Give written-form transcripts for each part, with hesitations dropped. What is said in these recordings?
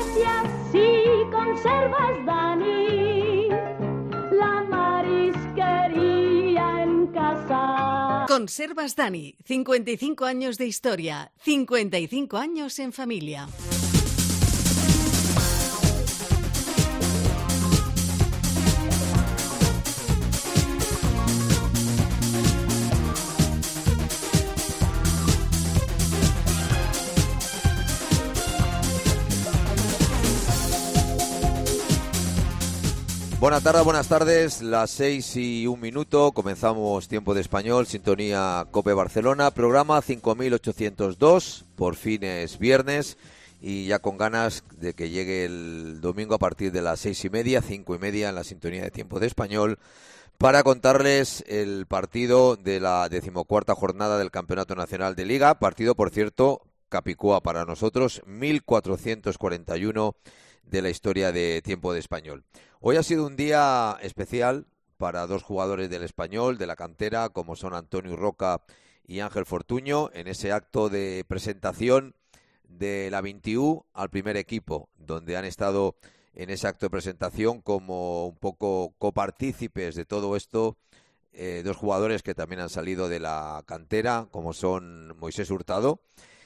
Si así conservas, Dani, la marisquería en casa. Conservas Dani, 55 años de historia, 55 años en familia. Buenas tardes, las 6:01, comenzamos Tiempo de Español, sintonía COPE Barcelona, programa 5802, por fin es viernes y ya con ganas de que llegue el domingo a partir de las 6:30, 5:30 en la sintonía de Tiempo de Español, para contarles el partido de la 14ª jornada del Campeonato Nacional de Liga, partido, por cierto, capicúa para nosotros, 1441 de la historia de Tiempo de Español. Hoy ha sido un día especial para dos jugadores del Español, de la cantera, como son Antonio Roca y Ángel Fortuño, en ese acto de presentación de la 21 al primer equipo, donde han estado en ese acto de presentación como un poco copartícipes de todo esto, dos jugadores que también han salido de la cantera, como son Moisés Hurtado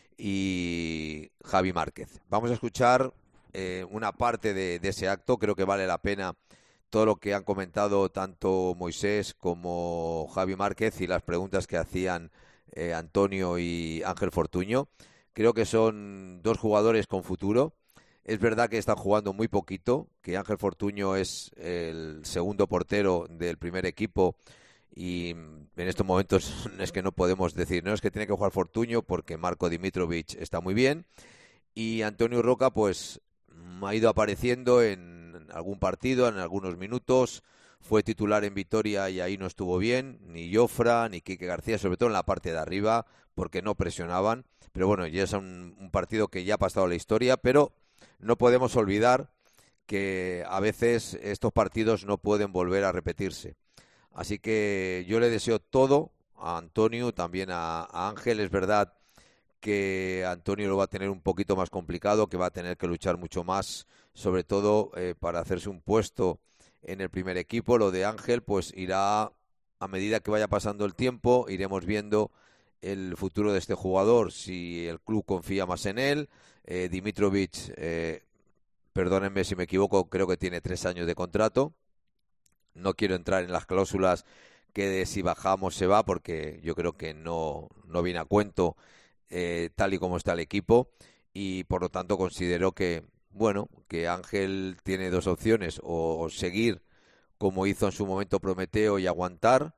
y Javi Márquez. Vamos a escuchar una parte de ese acto. Creo que vale la pena todo lo que han comentado tanto Moisés como Javi Márquez y las preguntas que hacían Antonio y Ángel Fortuño. Creo que son dos jugadores con futuro. Es verdad que están jugando muy poquito, que Ángel Fortuño es el segundo portero del primer equipo y en estos momentos es que no podemos decir, no es que tiene que jugar Fortuño porque Marko Dimitrovic está muy bien, y Antonio Roca pues ha ido apareciendo en algún partido, en algunos minutos, fue titular en Vitoria y ahí no estuvo bien, ni Jofra, ni Quique García, sobre todo en la parte de arriba, porque no presionaban, pero bueno, ya es un partido que ya ha pasado a la historia, pero no podemos olvidar que a veces estos partidos no pueden volver a repetirse. Así que yo le deseo todo a Antonio, también a Ángel. Es verdad que Antonio lo va a tener un poquito más complicado, que va a tener que luchar mucho más, sobre todo para hacerse un puesto en el primer equipo. Lo de Ángel pues irá a medida que vaya pasando el tiempo, iremos viendo el futuro de este jugador, si el club confía más en él. Dimitrovic, perdónenme si me equivoco, creo que tiene 3 años de contrato. No quiero entrar en las cláusulas que de si bajamos se va, porque yo creo que no viene a cuento tal y como está el equipo, y por lo tanto considero que, bueno, que Ángel tiene dos opciones: o seguir como hizo en su momento Prometeo y aguantar,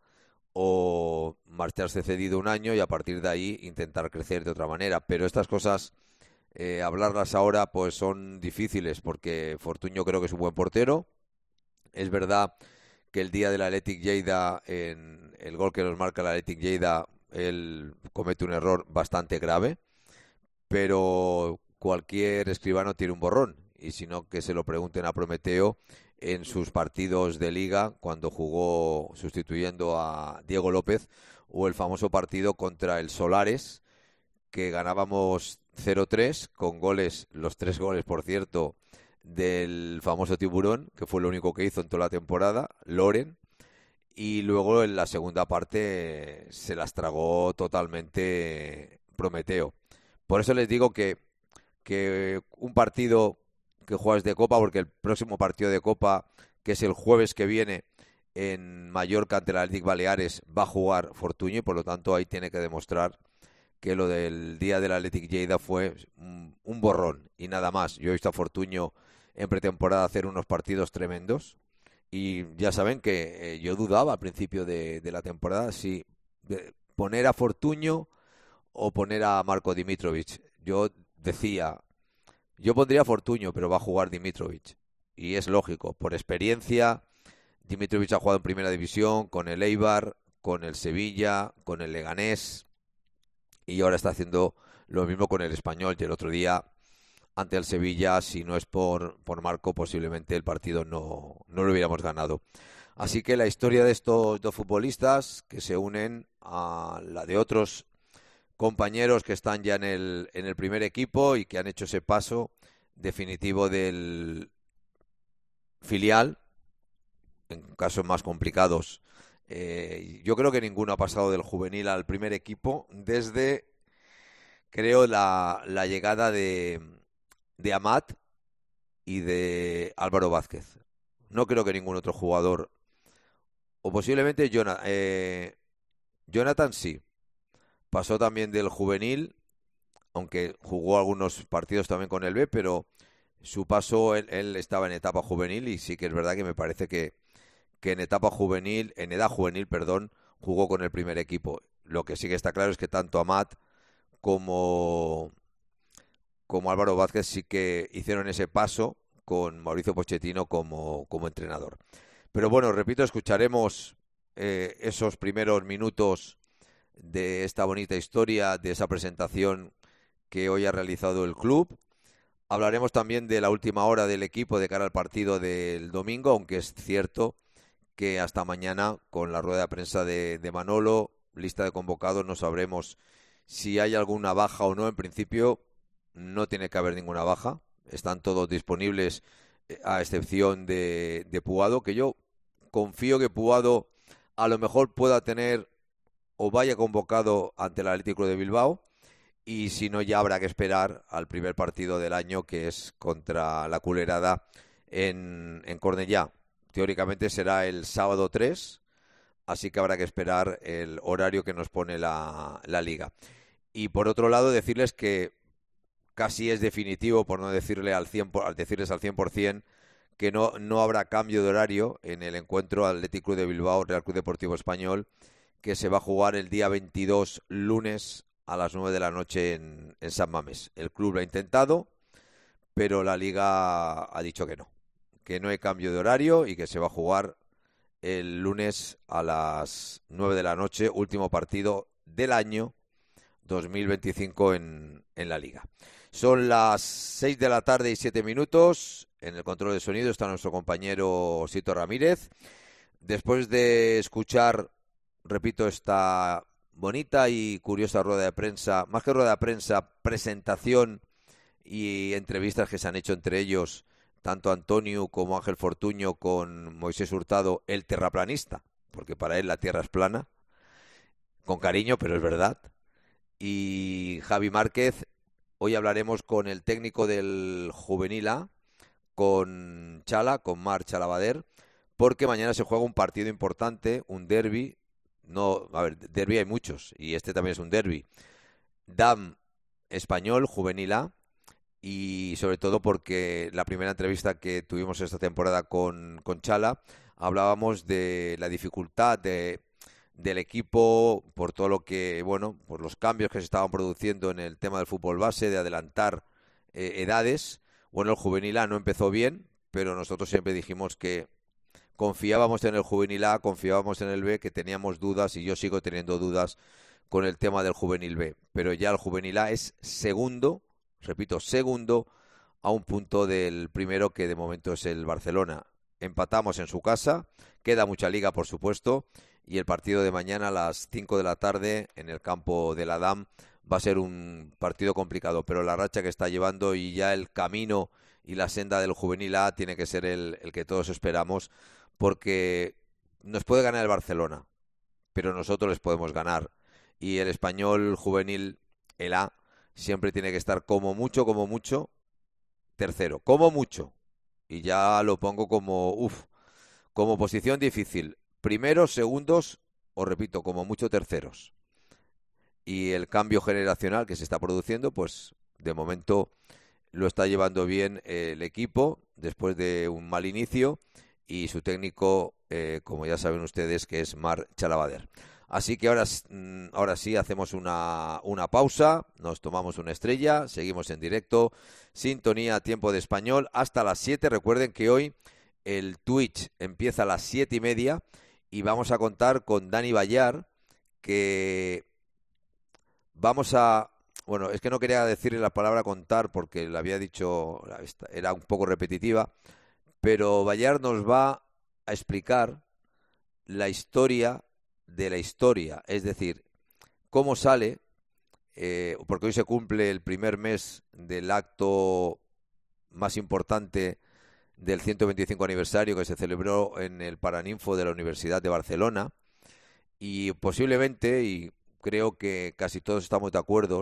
o marcharse cedido un año y a partir de ahí intentar crecer de otra manera. Pero estas cosas, hablarlas ahora pues son difíciles, porque Fortuño creo que es un buen portero. Es verdad que el día del Athletic Lleida, en el gol que nos marca el Athletic Lleida, él comete un error bastante grave, pero cualquier escribano tiene un borrón, y si no, que se lo pregunten a Prometeo en sus partidos de Liga, cuando jugó sustituyendo a Diego López, o el famoso partido contra el Solares, que ganábamos 0-3, con goles, los 3 goles, por cierto, del famoso Tiburón, que fue lo único que hizo en toda la temporada, Loren, y luego en la segunda parte se las tragó totalmente Prometeo. Por eso les digo que un partido que juegas de Copa, porque el próximo partido de Copa, que es el jueves que viene en Mallorca ante el Athletic Baleares, va a jugar Fortuño, y por lo tanto ahí tiene que demostrar que lo del día del Athletic Lleida fue un borrón y nada más. Yo he visto a Fortuño en pretemporada hacer unos partidos tremendos, y ya saben que yo dudaba al principio de la temporada si poner a Fortuño o poner a Marko Dimitrovic. Yo decía, yo pondría a Fortuño, pero va a jugar Dimitrovic, y es lógico, por experiencia. Dimitrovic ha jugado en primera división con el Eibar, con el Sevilla, con el Leganés, y ahora está haciendo lo mismo con el Español, y el otro día ante el Sevilla, si no es por Marco, posiblemente el partido no lo hubiéramos ganado. Así que la historia de estos dos futbolistas, que se unen a la de otros compañeros que están ya en el primer equipo y que han hecho ese paso, definitivo del filial, en casos más complicados. Yo creo que ninguno ha pasado del juvenil al primer equipo desde, creo, la llegada de Amat y de Álvaro Vázquez. No creo que ningún otro jugador, o posiblemente Jonathan sí, pasó también del juvenil, aunque jugó algunos partidos también con el B, pero su paso, él estaba en etapa juvenil y sí que es verdad que me parece que en etapa juvenil, en edad juvenil, perdón, jugó con el primer equipo. Lo que sí que está claro es que tanto Amat como Álvaro Vázquez sí que hicieron ese paso con Mauricio Pochettino como entrenador. Pero bueno, repito, escucharemos esos primeros minutos de esta bonita historia, de esa presentación que hoy ha realizado el club. Hablaremos también de la última hora del equipo de cara al partido del domingo, aunque es cierto que hasta mañana, con la rueda de prensa de Manolo, lista de convocados, no sabremos si hay alguna baja o no. En principio no tiene que haber ninguna baja, están todos disponibles a excepción de Puado, que yo confío que Puado a lo mejor pueda tener o vaya convocado ante el Atlético de Bilbao, y si no ya habrá que esperar al primer partido del año, que es contra la Culerada en Cornellá. Teóricamente será el sábado 3, así que habrá que esperar el horario que nos pone la Liga. Y por otro lado, decirles que casi es definitivo, por no decirles al 100%, que no habrá cambio de horario en el encuentro Athletic Club de Bilbao Real Club Deportivo Español, que se va a jugar el día 22, lunes, a las 9 de la noche en San Mamés. El club lo ha intentado, pero la Liga ha dicho que no hay cambio de horario y que se va a jugar el lunes a las 9 de la noche, último partido del año 2025 en la Liga. Son las 6 de la tarde y 7 minutos. En el control de sonido está nuestro compañero Sito Ramírez. Después de escuchar, repito, esta bonita y curiosa rueda de prensa, más que rueda de prensa, presentación y entrevistas que se han hecho entre ellos, tanto Antonio como Ángel Fortuño, con Moisés Hurtado, el terraplanista, porque para él la tierra es plana, con cariño, pero es verdad, y Javi Márquez. Hoy hablaremos con el técnico del Juvenil A, con Marc Chalabader, porque mañana se juega un partido importante, un derbi. No, a ver, derbi hay muchos, y este también es un derbi. DAM Español, Juvenil A, y sobre todo porque la primera entrevista que tuvimos esta temporada con Chala, hablábamos de la dificultad del equipo por todo lo que, bueno, por los cambios que se estaban produciendo en el tema del fútbol base, de adelantar edades. Bueno, el Juvenil A no empezó bien, pero nosotros siempre dijimos que confiábamos en el Juvenil A, confiábamos en el B, que teníamos dudas, y yo sigo teniendo dudas con el tema del Juvenil B. Pero ya el Juvenil A es segundo, repito, segundo, a un punto del primero, que de momento es el Barcelona. Empatamos en su casa, queda mucha liga, por supuesto, y el partido de mañana a las 5 de la tarde en el campo de la DAM va a ser un partido complicado, pero la racha que está llevando y ya el camino y la senda del Juvenil A tiene que ser el que todos esperamos, porque nos puede ganar el Barcelona, pero nosotros les podemos ganar, y el Español Juvenil, el A, siempre tiene que estar como mucho tercero, como mucho, y ya lo pongo como posición difícil, primeros, segundos o, repito, como mucho terceros. Y el cambio generacional que se está produciendo, pues de momento lo está llevando bien el equipo después de un mal inicio, y su técnico, como ya saben ustedes, que es Marc Chalabader. Así que ahora sí hacemos una pausa, nos tomamos una estrella, seguimos en directo, sintonía Tiempo de Español hasta las 7. Recuerden que hoy el Twitch empieza a las 7:30 y vamos a contar con Dani Ballar, que bueno, es que no quería decirle la palabra contar porque la había dicho, era un poco repetitiva, pero Ballar nos va a explicar la historia de la historia, es decir, cómo sale, porque hoy se cumple el primer mes del acto más importante del 125 aniversario que se celebró en el Paraninfo de la Universidad de Barcelona, y posiblemente, y creo que casi todos estamos de acuerdo,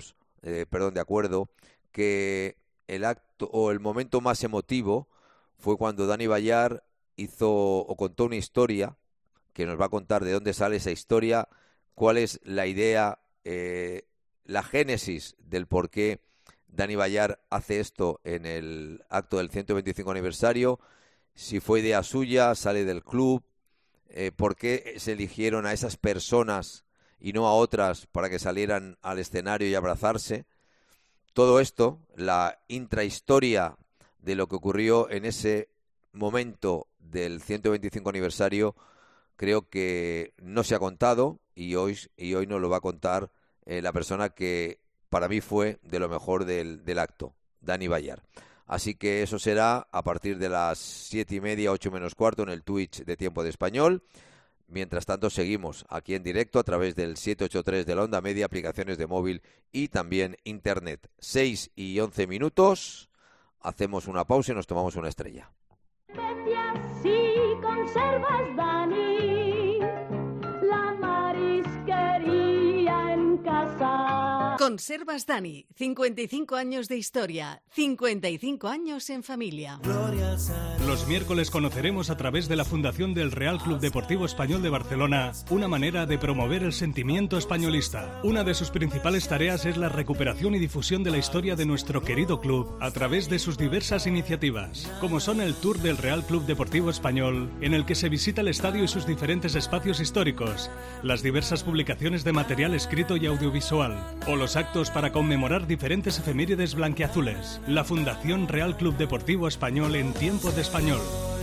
que el acto o el momento más emotivo fue cuando Dani Bayar contó una historia que nos va a contar de dónde sale esa historia, cuál es la idea, la génesis del por qué Dani Bayar hace esto en el acto del 125 aniversario, si fue idea suya, sale del club, por qué se eligieron a esas personas y no a otras para que salieran al escenario y abrazarse. Todo esto, la intrahistoria de lo que ocurrió en ese momento del 125 aniversario, creo que no se ha contado y hoy nos lo va a contar la persona que para mí fue de lo mejor del acto, Dani Bayar. Así que eso será a partir de las 7:30, 8 menos cuarto en el Twitch de Tiempo de Español. Mientras tanto, seguimos aquí en directo a través del 783 de la onda media, aplicaciones de móvil y también internet. 6:11 minutos. Hacemos una pausa y nos tomamos una estrella. Si conservas, Dani, la marisquería en casa. Conservas Dani, 55 años de historia, 55 años en familia. Los miércoles conoceremos a través de la Fundación del Real Club Deportivo Español de Barcelona una manera de promover el sentimiento españolista. Una de sus principales tareas es la recuperación y difusión de la historia de nuestro querido club a través de sus diversas iniciativas, como son el Tour del Real Club Deportivo Español, en el que se visita el estadio y sus diferentes espacios históricos, las diversas publicaciones de material escrito y audiovisual, o los actos para conmemorar diferentes efemérides blanquiazules. La Fundación Real Club Deportivo Español en Tiempo de Español.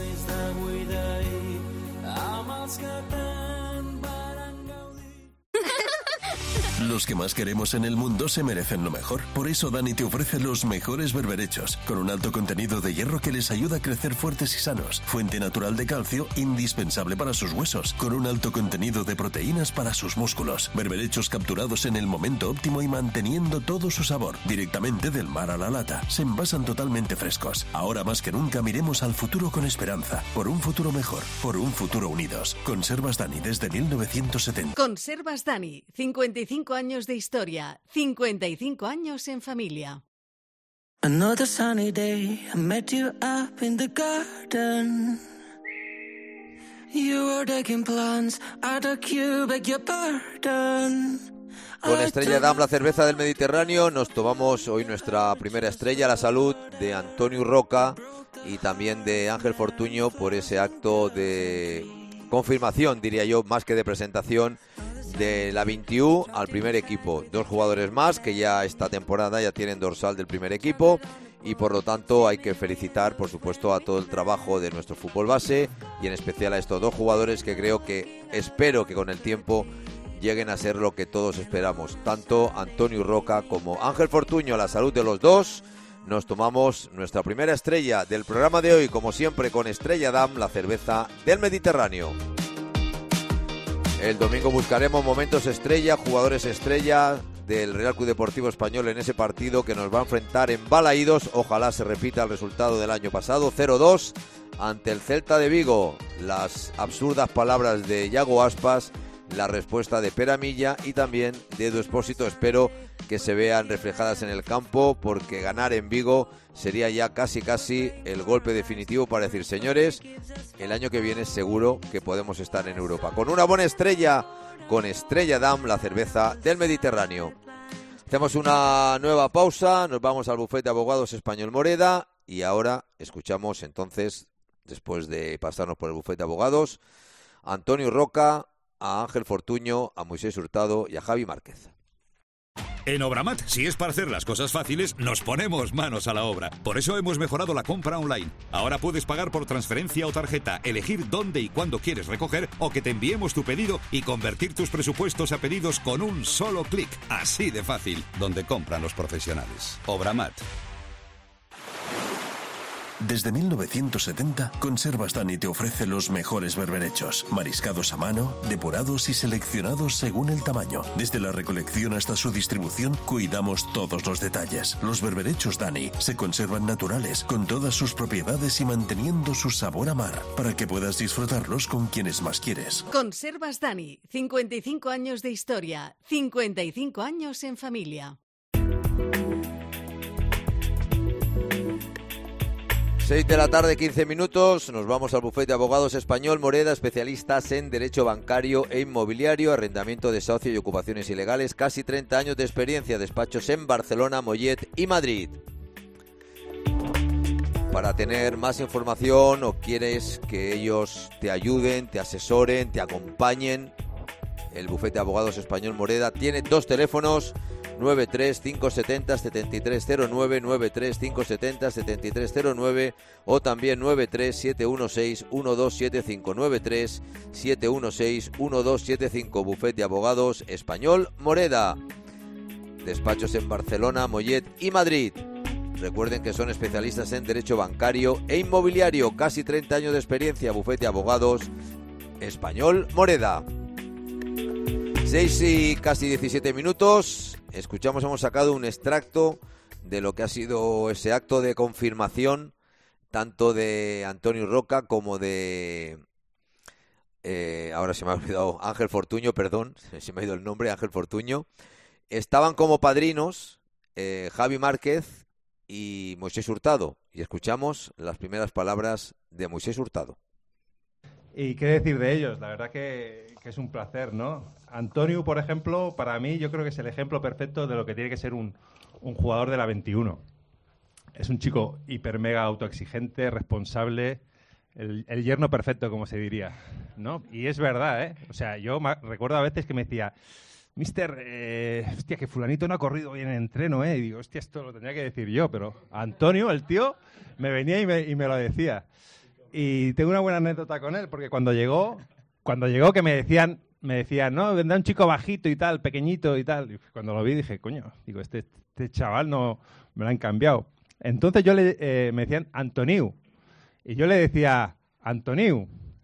Los que más queremos en el mundo se merecen lo mejor. Por eso Dani te ofrece los mejores berberechos, con un alto contenido de hierro que les ayuda a crecer fuertes y sanos, fuente natural de calcio indispensable para sus huesos, con un alto contenido de proteínas para sus músculos. Berberechos capturados en el momento óptimo y manteniendo todo su sabor, directamente del mar a la lata. Se envasan totalmente frescos. Ahora más que nunca miremos al futuro con esperanza, por un futuro mejor, por un futuro unidos. Conservas Dani desde 1970. Conservas Dani, 55 años de historia, 55 años en familia. Another sunny day, I met you up in the garden. You were taking plans out of Cuba, beg your pardon. Con Estrella Damm, la cerveza del Mediterráneo, nos tomamos hoy nuestra primera estrella, la salud de Antonio Roca y también de Ángel Fortuño por ese acto de confirmación, diría yo, más que de presentación, de la 21 al primer equipo. 2 jugadores más que ya esta temporada ya tienen dorsal del primer equipo y por lo tanto hay que felicitar, por supuesto, a todo el trabajo de nuestro fútbol base y en especial a estos 2 jugadores que espero que con el tiempo lleguen a ser lo que todos esperamos. Tanto Antonio Roca como Ángel Fortuño, la salud de los dos. Nos tomamos nuestra primera estrella del programa de hoy, como siempre con Estrella Damm, la cerveza del Mediterráneo. El domingo buscaremos momentos estrella, jugadores estrella del Real Club Deportivo Español en ese partido que nos va a enfrentar en Balaídos. Ojalá se repita el resultado del año pasado, 0-2 ante el Celta de Vigo. Las absurdas palabras de Iago Aspas, la respuesta de Pere Milla y también de Edu Expósito. Espero que se vean reflejadas en el campo porque ganar en Vigo sería ya casi el golpe definitivo para decir, señores, el año que viene seguro que podemos estar en Europa. Con una buena estrella, con Estrella Damm, la cerveza del Mediterráneo. Hacemos una nueva pausa, nos vamos al bufete de abogados Español Moreda y ahora escuchamos entonces, después de pasarnos por el bufete de abogados, a Antonio Roca, a Ángel Fortuño, a Moisés Hurtado y a Javi Márquez. En Obramat, si es para hacer las cosas fáciles, nos ponemos manos a la obra. Por eso hemos mejorado la compra online. Ahora puedes pagar por transferencia o tarjeta, elegir dónde y cuándo quieres recoger o que te enviemos tu pedido y convertir tus presupuestos a pedidos con un solo clic. Así de fácil, donde compran los profesionales. Obramat. Desde 1970, Conservas Dani te ofrece los mejores berberechos, mariscados a mano, depurados y seleccionados según el tamaño. Desde la recolección hasta su distribución, cuidamos todos los detalles. Los berberechos Dani se conservan naturales, con todas sus propiedades y manteniendo su sabor a mar, para que puedas disfrutarlos con quienes más quieres. Conservas Dani, 55 años de historia, 55 años en familia. 6 de la tarde, 15 minutos, nos vamos al bufete de abogados español Moreda, especialistas en derecho bancario e inmobiliario, arrendamiento, desahucio y ocupaciones ilegales, casi 30 años de experiencia, despachos en Barcelona, Mollet y Madrid. Para tener más información o quieres que ellos te ayuden, te asesoren, te acompañen, el bufete de abogados español Moreda tiene dos teléfonos, 93570-7309, 93570-7309 o también 93716-1275, 93716-1275, bufete de abogados español Moreda. Despachos en Barcelona, Mollet y Madrid. Recuerden que son especialistas en derecho bancario e inmobiliario, casi 30 años de experiencia, bufete de abogados español Moreda. 6 y casi 17 minutos, hemos sacado un extracto de lo que ha sido ese acto de confirmación, tanto de Antonio Roca como de, ahora se me ha olvidado, Ángel Fortuño, perdón, se me ha ido el nombre, Ángel Fortuño. Estaban como padrinos Javi Márquez y Moisés Hurtado, y escuchamos las primeras palabras de Moisés Hurtado. Y qué decir de ellos, la verdad que es un placer, ¿no? Antonio, por ejemplo, para mí yo creo que es el ejemplo perfecto de lo que tiene que ser un jugador de la 21. Es un chico hiper mega autoexigente, responsable, el yerno perfecto, como se diría, ¿no? Y es verdad, ¿eh? O sea, yo recuerdo a veces que me decía, mister, hostia, que fulanito no ha corrido bien en entreno, ¿eh? Y digo, hostia, esto lo tendría que decir yo, pero Antonio, el tío, me venía y me lo decía. Y tengo una buena anécdota con él, porque cuando llegó que me decían, no, vendrá un chico bajito y tal, pequeñito y tal. Y cuando lo vi dije, coño, digo, este chaval no me lo han cambiado. Entonces me decían Antoniu. Y yo le decía, Antoniu.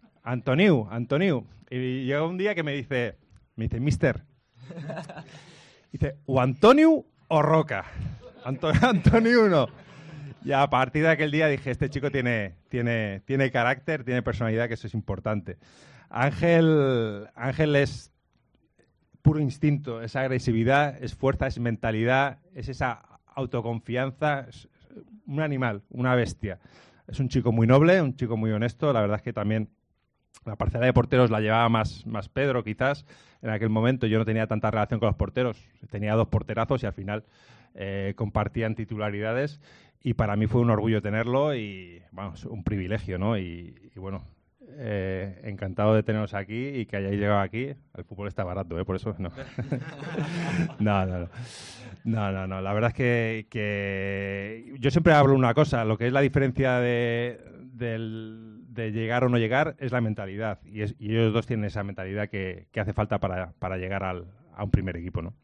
Y llegó un día que me dice, mister, dice, o Antoniu o Roca. Antoniu no. Y a partir de aquel día dije, este chico tiene carácter, tiene personalidad, que eso es importante. Ángel es puro instinto, es agresividad, es fuerza, es mentalidad, es esa autoconfianza, es un animal, una bestia. Es un chico muy noble, un chico muy honesto. La verdad es que también la parcela de porteros la llevaba más Pedro, quizás. En aquel momento yo no tenía tanta relación con los porteros. Tenía dos porterazos y al final compartían titularidades. Y para mí fue un orgullo tenerlo y, vamos, un privilegio, ¿no? Y bueno, encantado de teneros aquí y que hayáis llegado aquí. El fútbol está barato, por eso no. No. La verdad es que yo siempre hablo una cosa, lo que es la diferencia de llegar o no llegar es la mentalidad. Y ellos dos tienen esa mentalidad que hace falta para llegar a un primer equipo, ¿no?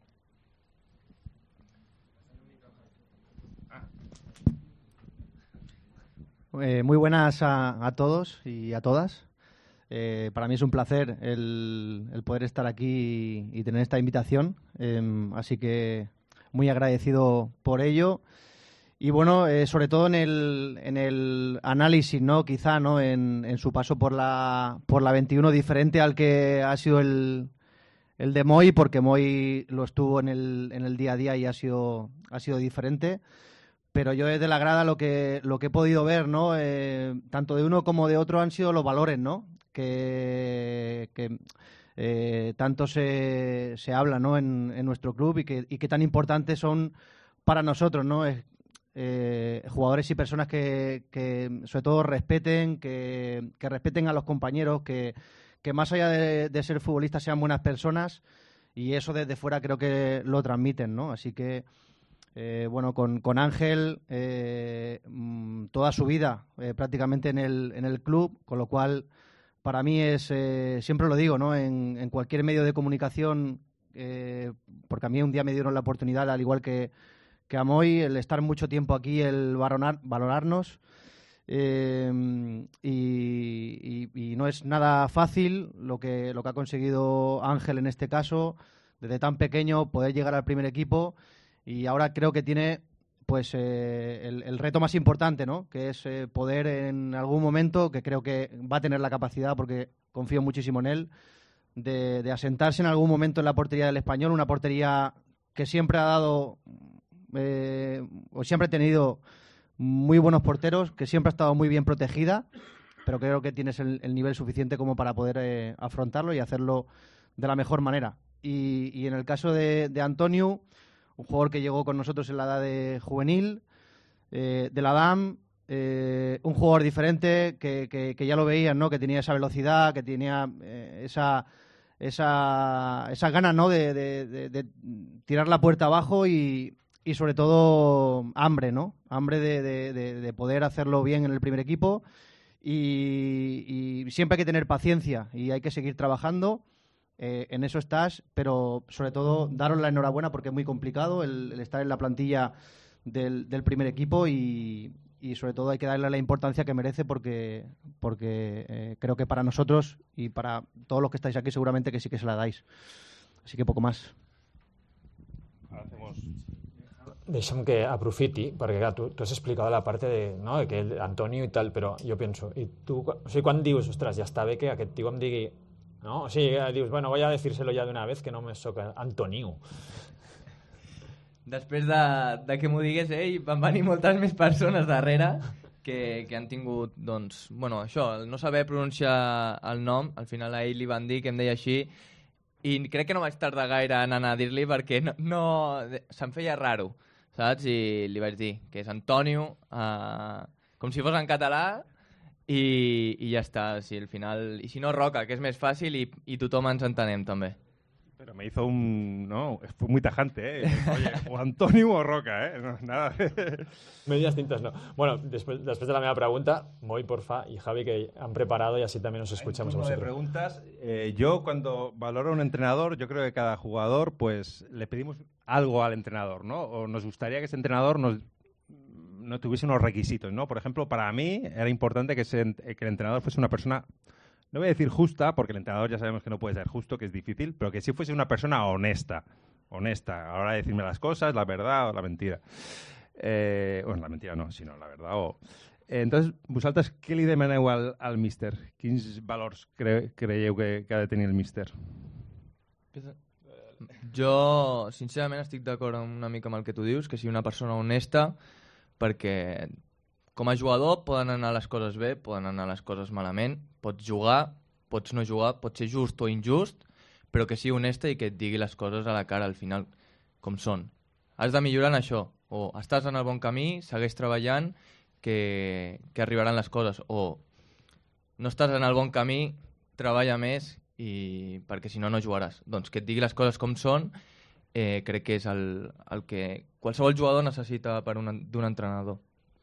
Muy buenas a todos y a todas. Para mí es un placer el poder estar aquí y tener esta invitación. Así que muy agradecido por ello. Y bueno, sobre todo en el análisis, ¿no? Quizá, ¿no? En su paso por la 21, diferente al que ha sido el de Moy, porque Moy lo estuvo en el día a día y ha sido diferente. Pero yo desde la grada lo que he podido ver, ¿no? Tanto de uno como de otro han sido los valores, ¿no? Que tanto se habla, ¿no? en nuestro club y que tan importantes son para nosotros, ¿no? Jugadores y personas que sobre todo respeten, que respeten a los compañeros, que más allá de ser futbolistas sean buenas personas, y eso desde fuera creo que lo transmiten, ¿no? Así que bueno, con Ángel toda su vida prácticamente en el club, con lo cual para mí es, siempre lo digo, ¿no? En cualquier medio de comunicación, porque a mí un día me dieron la oportunidad, al igual que a Moy, el estar mucho tiempo aquí, el valorarnos, Y no es nada fácil lo que ha conseguido Ángel en este caso, desde tan pequeño poder llegar al primer equipo, y ahora creo que tiene pues el reto más importante, ¿no? Que es poder en algún momento, que creo que va a tener la capacidad, porque confío muchísimo en él, de asentarse en algún momento en la portería del Español, una portería que siempre ha dado o siempre ha tenido muy buenos porteros, que siempre ha estado muy bien protegida, pero creo que tienes el nivel suficiente como para poder afrontarlo y hacerlo de la mejor manera. Y en el caso de Antonio, un jugador que llegó con nosotros en la edad de juvenil, de la DAM, un jugador diferente que ya lo veían, ¿no? Que tenía esa velocidad, que tenía esa ganas, ¿no? de tirar la puerta abajo y sobre todo hambre, ¿no? Hambre de poder hacerlo bien en el primer equipo, y siempre hay que tener paciencia y hay que seguir trabajando. En eso estás, pero sobre todo daros la enhorabuena, porque es muy complicado el estar en la plantilla del primer equipo, y sobre todo hay que darle la importancia que merece, porque creo que para nosotros y para todos los que estáis aquí seguramente que sí que se la dais. Así que poco más. Ahora hacemos... Deixa'm que aprofiti, perquè clar, tu has explicat la part de que el Antonio i tal, però jo penso, i tu, o sigui, quan dius, ostres, ja està bé que aquest tio em digui, no? O sigui, dius, bueno, voy a decírselo ya de una vez, que no me soc Antonio. Després de que m'ho digués ell, van venir moltes més persones darrere que han tingut, doncs, bueno, això, el no saber pronunciar el nom, al final a ell li van dir que em deia així, i crec que no vaig tardar gaire en anar a dir-li, perquè no se'm feia raro, saps? I li vaig dir que és Antonio, com si fos en català, i ja està. Sí, al final, i si no, Roca, que és més fàcil, i tothom ens entenem també. Pero me hizo no, fue muy tajante, ¿eh? Oye, o Antonio o Roca, ¿eh? No, nada. Medias tintas, no. Bueno, después de la meva pregunta, Moi, porfa, y Javi, que han preparado, y así también nos escuchamos a vosotros. De preguntas. Yo, cuando valoro a un entrenador, yo creo que cada jugador, pues, le pedimos algo al entrenador, ¿no? O nos gustaría que ese entrenador no tuviese unos requisitos, ¿no? Por ejemplo, para mí era importante que el entrenador fuese una persona... No voy a decir justa, porque el entrenador ya sabemos que no puede ser justo, que es difícil, pero que sí fuese una persona honesta a la hora de decirme las cosas, la verdad o la mentira. Bueno, la mentira no, sinó la verdad. Entonces, vosaltres què li demaneu al míster? Quins valors creieu que ha de tenir el míster? Jo, sincerament, estic d'acord una mica amb el que tu dius, que sigui una persona honesta, perquè com a jugador poden anar les coses bé, poden anar les coses malament, pots jugar, pots no jugar, pots ser just o injust, però que sigui honesta i que et digui les coses a la cara al final, com són. Has de millorar en això, o estàs en el bon camí, segueix treballant, que arribaran les coses, o no estàs en el bon camí, treballa més, perquè si no, no jugaràs. Doncs que et digui les coses com són, crec que és el que qualsevol jugador necessita d'un entrenador.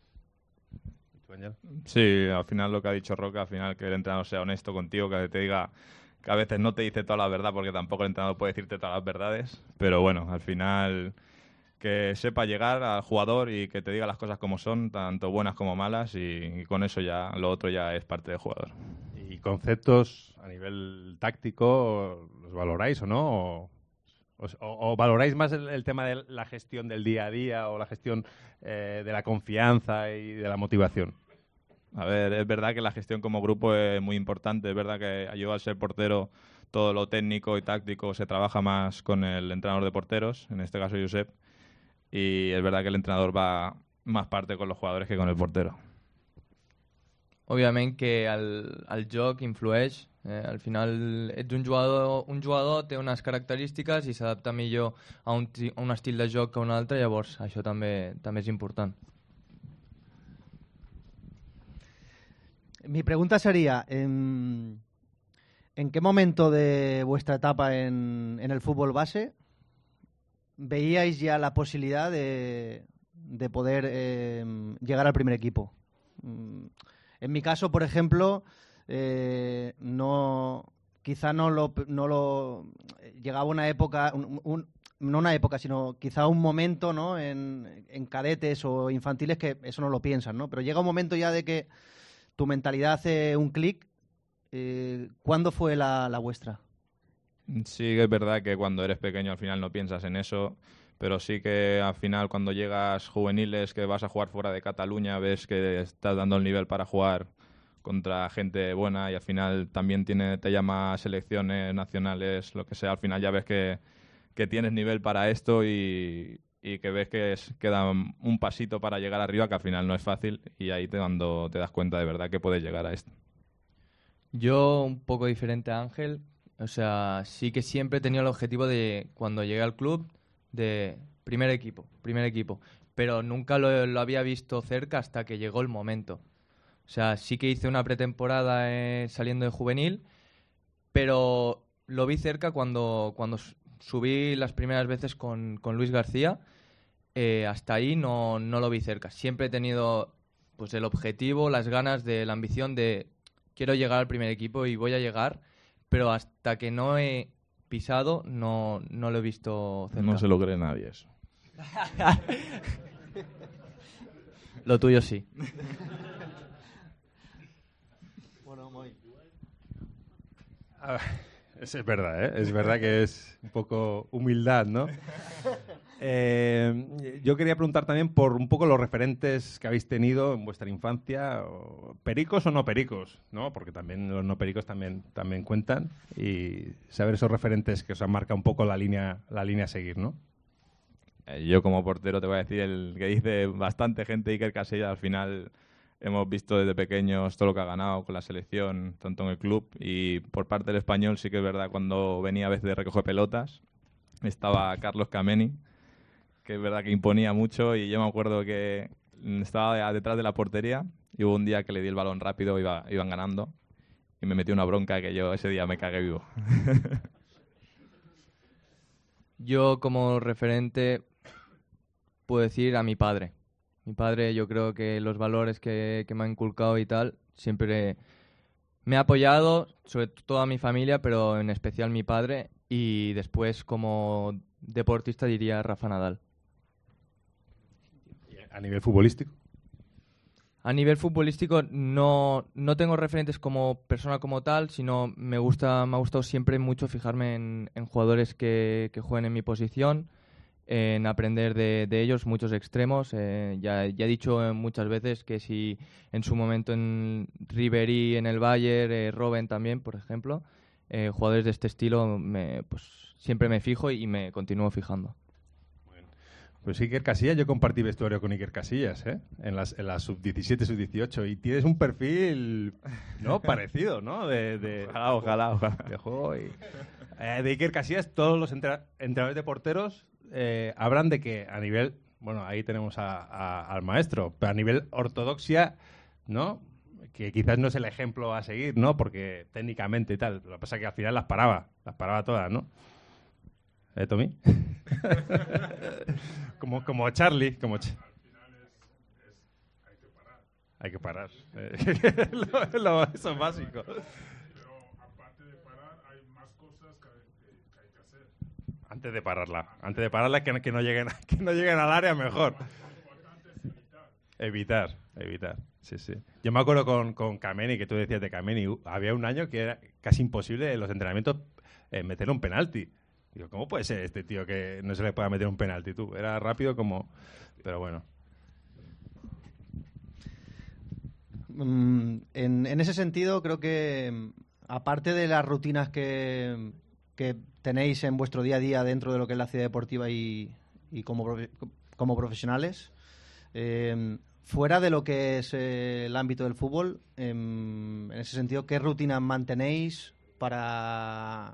Sí, al final lo que ha dicho Roca, al final que el entrenador sea honesto contigo, que te diga que a veces no te dice toda la verdad, porque tampoco el entrenador puede decirte todas las verdades, pero bueno, al final que sepa llegar al jugador y que te diga las cosas como son, tanto buenas como malas, y con eso ya lo otro ya es parte del jugador. ¿Y conceptos a nivel táctico los valoráis o no? ¿O valoráis más el tema de la gestión del día a día o la gestión de la confianza y de la motivación? A ver, es verdad que la gestión como grupo es muy importante. Es verdad que yo, al ser portero, todo lo técnico y táctico se trabaja más con el entrenador de porteros, en este caso Josep, y es verdad que el entrenador va más parte con los jugadores que con el portero. Òbviament que el joc influeix. Al final ets un jugador té unes característiques i s'adapta millor a un estil de joc que a un altre, llavors això també és important. Mi pregunta sería, ¿en qué momento de vuestra etapa en el fútbol base veíais ya la posibilidad de poder llegar al primer equipo? En mi caso, por ejemplo, quizá no lo llegaba una época, no una época, sino quizá un momento, ¿no? En cadetes o infantiles que eso no lo piensan, ¿no? Pero llega un momento ya de que tu mentalidad hace un clic. ¿Cuándo fue la vuestra? Sí, que es verdad que cuando eres pequeño al final no piensas en eso, pero sí que al final cuando llegas juveniles, que vas a jugar fuera de Cataluña, ves que estás dando el nivel para jugar contra gente buena y al final también te llama a selecciones nacionales, lo que sea, al final ya ves que tienes nivel para esto y que ves que queda un pasito para llegar arriba, que al final no es fácil, y ahí te das cuenta de verdad que puedes llegar a esto. Yo, un poco diferente a Ángel, o sea, sí que siempre he tenido el objetivo de, cuando llegué al club, de primer equipo, pero nunca lo había visto cerca hasta que llegó el momento. O sea, sí que hice una pretemporada saliendo de juvenil, pero lo vi cerca cuando subí las primeras veces con Luis García. Hasta ahí no lo vi cerca. Siempre he tenido pues el objetivo, las ganas, la ambición de quiero llegar al primer equipo y voy a llegar, pero hasta que no he pisado no lo he visto cerca. No se lo cree nadie eso. Lo tuyo sí. Es verdad, ¿eh? Es verdad que es un poco humildad, ¿no? Yo quería preguntar también por un poco los referentes que habéis tenido en vuestra infancia, pericos o no pericos, ¿no? Porque también los no pericos también cuentan, y saber esos referentes que os han marcado un poco la línea a seguir, ¿no? Yo como portero te voy a decir el que dice bastante gente, Iker Casillas. Al final hemos visto desde pequeños todo lo que ha ganado con la selección, tanto en el club y por parte del Español. Sí que es verdad, cuando venía a veces de recoger pelotas, estaba Carlos Kameni, que es verdad que imponía mucho, y yo me acuerdo que estaba detrás de la portería y hubo un día que le di el balón rápido, iban ganando, y me metí una bronca que yo ese día me cagué vivo. Yo como referente puedo decir a mi padre. Mi padre, yo creo que los valores que me ha inculcado y tal, siempre me ha apoyado, sobre todo a mi familia, pero en especial mi padre, y después como deportista diría Rafa Nadal. ¿A nivel futbolístico? A nivel futbolístico no tengo referentes como persona como tal, sino me ha gustado siempre mucho fijarme en jugadores que jueguen en mi posición, en aprender de ellos, muchos extremos. Ya he dicho muchas veces que si en su momento en Ribéry, en el Bayern, Robben también, por ejemplo, jugadores de este estilo, pues siempre me fijo y me continúo fijando. Pues Iker Casillas, yo compartí vestuario con Iker Casillas, ¿eh? En la sub-17, sub-18, y tienes un perfil, ¿no? Parecido, ¿no? Ojalá. De juego y... de Iker Casillas, todos los entrenadores de porteros hablan de que a nivel... Bueno, ahí tenemos al maestro, pero a nivel ortodoxia, ¿no? Que quizás no es el ejemplo a seguir, ¿no? Porque técnicamente y tal, lo que pasa es que al final las paraba todas, ¿no? Tommy? como Charlie. Al final hay que parar. Eso es básico. Pero aparte de parar, hay más cosas que hay que hacer. Antes de pararla, que no lleguen al área, mejor. Lo importante es evitar. Evitar. Sí. Yo me acuerdo con Kameni, que tú decías de Kameni, había un año que era casi imposible en los entrenamientos meter un penalti. Digo, ¿cómo puede ser este tío que no se le pueda meter un penalti? Tú, era rápido como... Pero bueno. En ese sentido, creo que aparte de las rutinas que tenéis en vuestro día a día dentro de lo que es la ciudad deportiva y como profesionales, fuera de lo que es el ámbito del fútbol, en ese sentido, ¿qué rutinas mantenéis para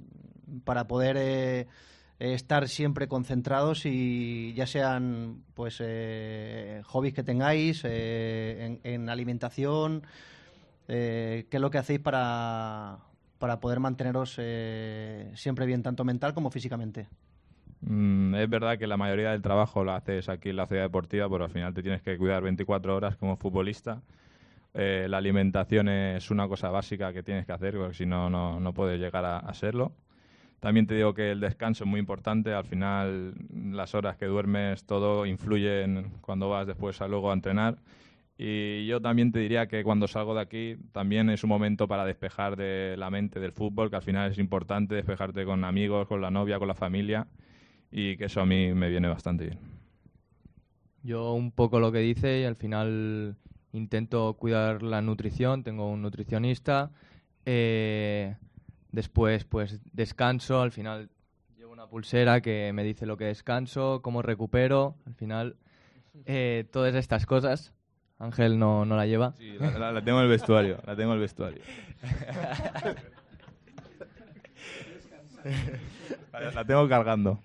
poder estar siempre concentrados, y ya sean pues hobbies que tengáis, en alimentación, qué es lo que hacéis para poder manteneros siempre bien, tanto mental como físicamente? Es verdad que la mayoría del trabajo lo haces aquí en la ciudad deportiva, pero al final te tienes que cuidar 24 horas como futbolista. La alimentación es una cosa básica que tienes que hacer, porque si no puedes llegar a serlo. También te digo que el descanso es muy importante. Al final, las horas que duermes, todo influye en cuando vas después luego a entrenar. Y yo también te diría que cuando salgo de aquí también es un momento para despejar de la mente del fútbol, que al final es importante despejarte con amigos, con la novia, con la familia, y que eso a mí me viene bastante bien. Yo un poco lo que dice, y al final intento cuidar la nutrición, tengo un nutricionista, después pues descanso, al final llevo una pulsera que me dice lo que descanso, cómo recupero, al final todas estas cosas. Ángel no la lleva. Sí, la tengo en el vestuario, la tengo en el vestuario. La tengo cargando.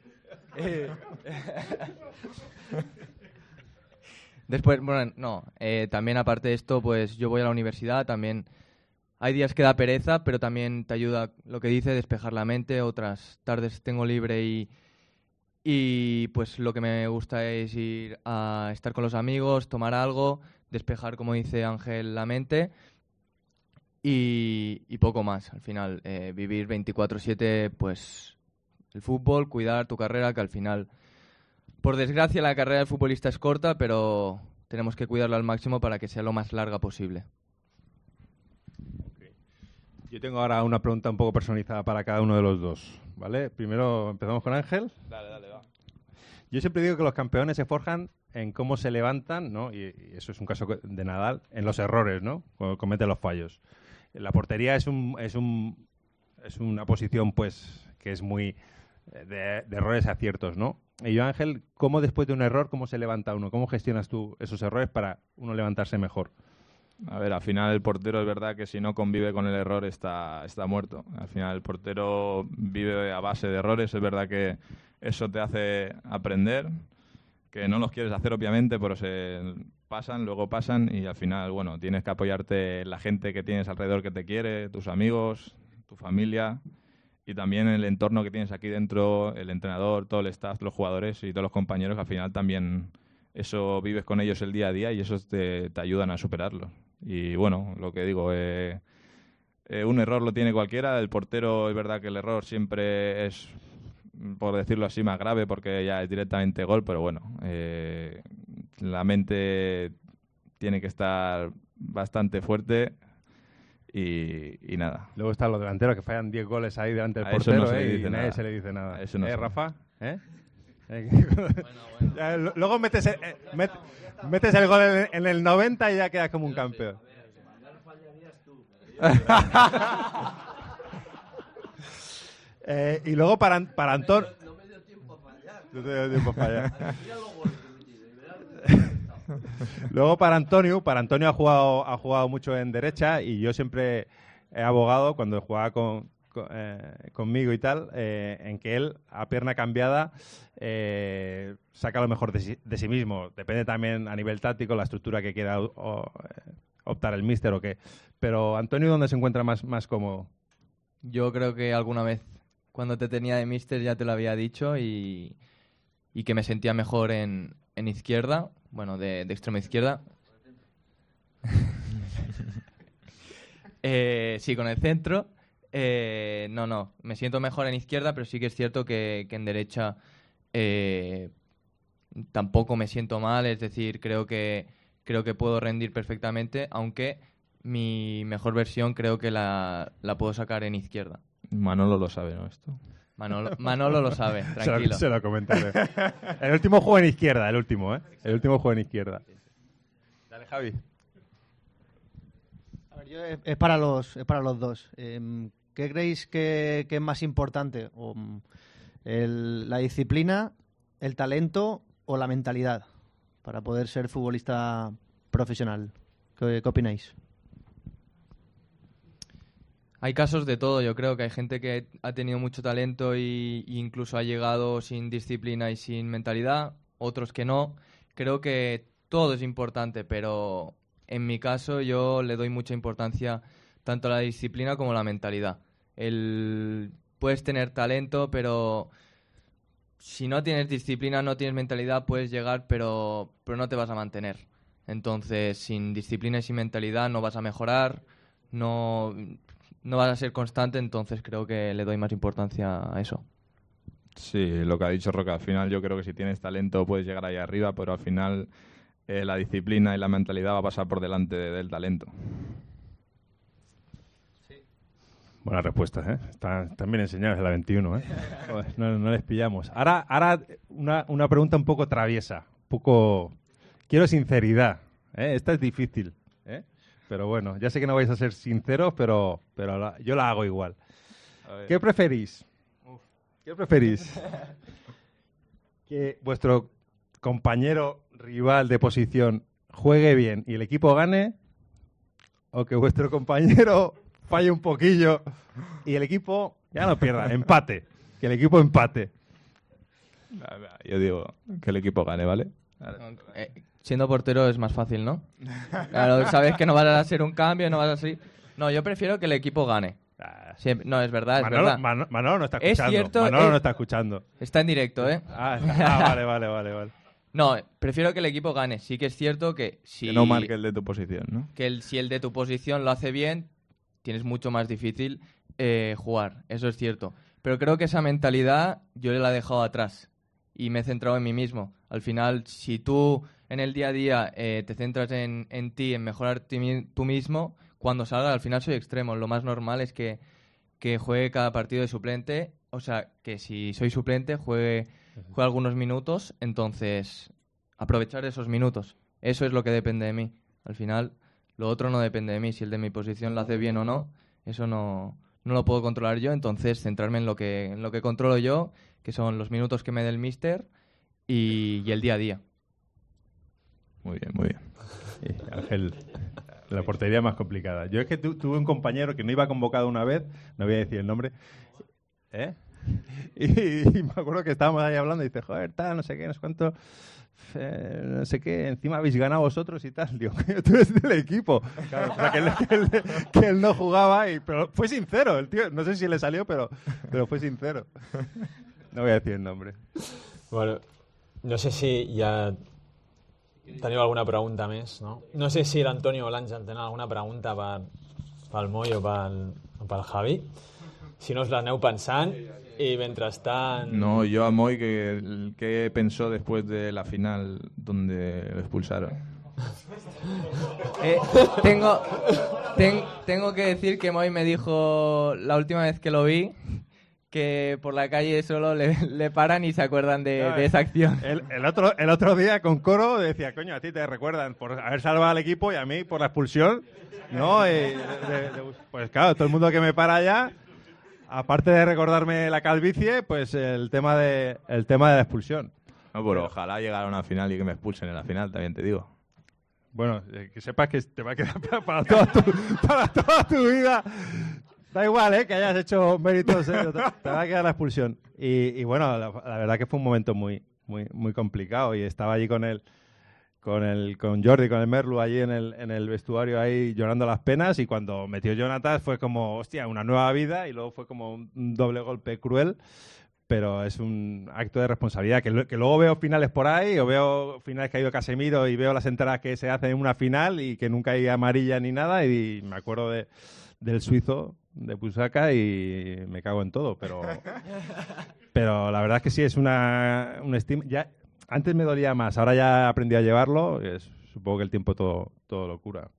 Después, bueno, no, también aparte de esto, pues yo voy a la universidad, también hay días que da pereza, pero también te ayuda, lo que dice, despejar la mente, otras tardes tengo libre y pues lo que me gusta es ir a estar con los amigos, tomar algo, despejar, como dice Ángel, la mente y poco más. Al final, vivir 24/7, pues el fútbol, cuidar tu carrera, que al final, por desgracia, la carrera del futbolista es corta, pero tenemos que cuidarla al máximo para que sea lo más larga posible. Okay. Yo tengo ahora una pregunta un poco personalizada para cada uno de los dos, ¿vale? Primero empezamos con Ángel. Dale, va. Yo siempre digo que los campeones se forjan en cómo se levantan, ¿no? Y eso es un caso de Nadal, en los errores, ¿no? Cuando comete los fallos. La portería es una posición, pues, que es muy de errores y aciertos, ¿no? Y yo, Ángel, ¿cómo después de un error, cómo se levanta uno? ¿Cómo gestionas tú esos errores para uno levantarse mejor? A ver, al final el portero es verdad que si no convive con el error está muerto. Al final el portero vive a base de errores. Es verdad que eso te hace aprender, que no los quieres hacer obviamente, pero luego pasan y al final, bueno, tienes que apoyarte en la gente que tienes alrededor que te quiere, tus amigos, tu familia y también el entorno que tienes aquí dentro, el entrenador, todo el staff, los jugadores y todos los compañeros, que al final también eso vives con ellos el día a día y esos te ayudan a superarlo. Y bueno, lo que digo, un error lo tiene cualquiera. El portero es verdad que el error siempre es, por decirlo así, más grave porque ya es directamente gol, pero bueno, la mente tiene que estar bastante fuerte y nada. Luego están los delanteros que fallan 10 goles ahí delante del A eso portero, no se le y dice nadie nada. se le dice nada. A eso no se- Rafa? Bueno. Luego metes el gol en el 90 y ya quedas como un campeón. Y luego para Antonio... No te dio tiempo a fallar. Luego para Antonio ha jugado mucho en derecha y yo siempre he abogado cuando jugaba conmigo y tal, en que él a pierna cambiada saca lo mejor de sí mismo. Depende también a nivel táctico la estructura que quiera optar el míster o qué. Pero Antonio, ¿dónde se encuentra más cómodo? Yo creo que alguna vez cuando te tenía de míster ya te lo había dicho y que me sentía mejor en izquierda, bueno, de extremo izquierda. Sí, con el centro. No, me siento mejor en izquierda, pero sí que es cierto que en derecha tampoco me siento mal, es decir, creo que puedo rendir perfectamente, aunque mi mejor versión creo que la puedo sacar en izquierda. Manolo lo sabe, ¿no? Esto. Manolo lo sabe, tranquilo. Se lo comentaré. El último juego en izquierda, el último juego en izquierda. Dale, Javi. A ver, es para los dos. ¿Qué creéis que es más importante? ¿La disciplina, el talento o la mentalidad para poder ser futbolista profesional? ¿Qué opináis? Hay casos de todo, yo creo que hay gente que ha tenido mucho talento y incluso ha llegado sin disciplina y sin mentalidad, otros que no. Creo que todo es importante, pero en mi caso yo le doy mucha importancia tanto a la disciplina como a la mentalidad. Puedes tener talento, pero si no tienes disciplina, no tienes mentalidad, puedes llegar, pero no te vas a mantener. Entonces, sin disciplina y sin mentalidad no vas a mejorar, no no vas a ser constante, entonces creo que le doy más importancia a eso. Sí, lo que ha dicho Roca, al final yo creo que si tienes talento puedes llegar ahí arriba, pero al final la disciplina y la mentalidad va a pasar por delante del talento. Buena respuesta, ¿eh? Están bien enseñados en la 21, ¿eh? Joder, no les pillamos. Ahora una pregunta un poco traviesa, quiero sinceridad, ¿eh? Esta es difícil, ¿eh? Pero bueno, ya sé que no vais a ser sinceros, pero yo la hago igual. ¿Qué preferís? ¿Qué preferís? ¿Que vuestro compañero rival de posición juegue bien y el equipo gane? ¿O que vuestro compañero falle un poquillo y el equipo ya no pierda, empate? Que el equipo empate. Yo digo que el equipo gane, ¿vale? Siendo portero es más fácil, ¿no? Claro, sabes que no vas a hacer un cambio, no vas a hacer... No, yo prefiero que el equipo gane. Siempre, no, es verdad, es verdad. Manolo no está escuchando. Es cierto, Manolo no está escuchando. Está en directo, ¿eh? Vale. No, prefiero que el equipo gane. Sí que es cierto que si... Que no marque el de tu posición, ¿no? Que si el de tu posición lo hace bien, tienes mucho más difícil jugar. Eso es cierto. Pero creo que esa mentalidad yo la he dejado atrás y me he centrado en mí mismo. Al final, si tú en el día a día te centras en ti, en mejorar tú mismo, cuando salga, al final soy extremo. Lo más normal es que juegue cada partido de suplente. O sea, que si soy suplente, juegue algunos minutos. Entonces, aprovechar esos minutos. Eso es lo que depende de mí. Al final, lo otro no depende de mí. Si el de mi posición lo hace bien o no, eso no lo puedo controlar yo. Entonces, centrarme en lo que controlo yo, que son los minutos que me dé el míster y el día a día. Muy bien, muy bien. Sí, Ángel, la portería más complicada. Yo es que tuve un compañero que no iba convocado una vez, no voy a decir el nombre, ¿eh? Y me acuerdo que estábamos ahí hablando y dice, joder, tal, no sé qué, no sé cuánto, no sé qué, encima habéis ganado vosotros y tal. Digo, tú eres del equipo. Claro, o sea, que él no jugaba, pero fue sincero el tío. No sé si le salió, pero fue sincero. No voy a decir el nombre. Bueno, no sé si ja teniu alguna pregunta més, no? No sé si l'Antonio o l'Àngel tenen alguna pregunta pel Moi o pel Javi. Si no, us l'aneu pensant y mentrestant... No, yo a Moi, ¿qué pensó después de la final donde lo expulsaron? Tengo que decir que Moi me dijo la última vez que lo vi que por la calle solo le paran y se acuerdan de esa acción. El otro día con Coro decía, coño, a ti te recuerdan por haber salvado al equipo y a mí por la expulsión, ¿no? Pues claro, todo el mundo que me para allá, aparte de recordarme la calvicie, pues el tema de la expulsión. No, pero ojalá llegara a una final y que me expulsen en la final, también te digo. Bueno, que sepas que te va a quedar para toda tu vida. Da igual, que hayas hecho méritos, te va a quedar la expulsión. Y bueno, la verdad que fue un momento muy, muy, muy complicado y estaba allí con Jordi, con el Merlu allí en el vestuario ahí llorando las penas, y cuando metió Jonathan fue como, hostia, una nueva vida, y luego fue como un doble golpe cruel, pero es un acto de responsabilidad que luego veo finales por ahí, o veo finales que ha ido Casemiro y veo las entradas que se hacen en una final y que nunca hay amarilla ni nada, y me acuerdo del suizo de Pusaka y me cago en todo, pero la verdad es que sí, es un estima. Ya antes me dolía más, ahora ya he aprendido a llevarlo, supongo que el tiempo todo lo cura.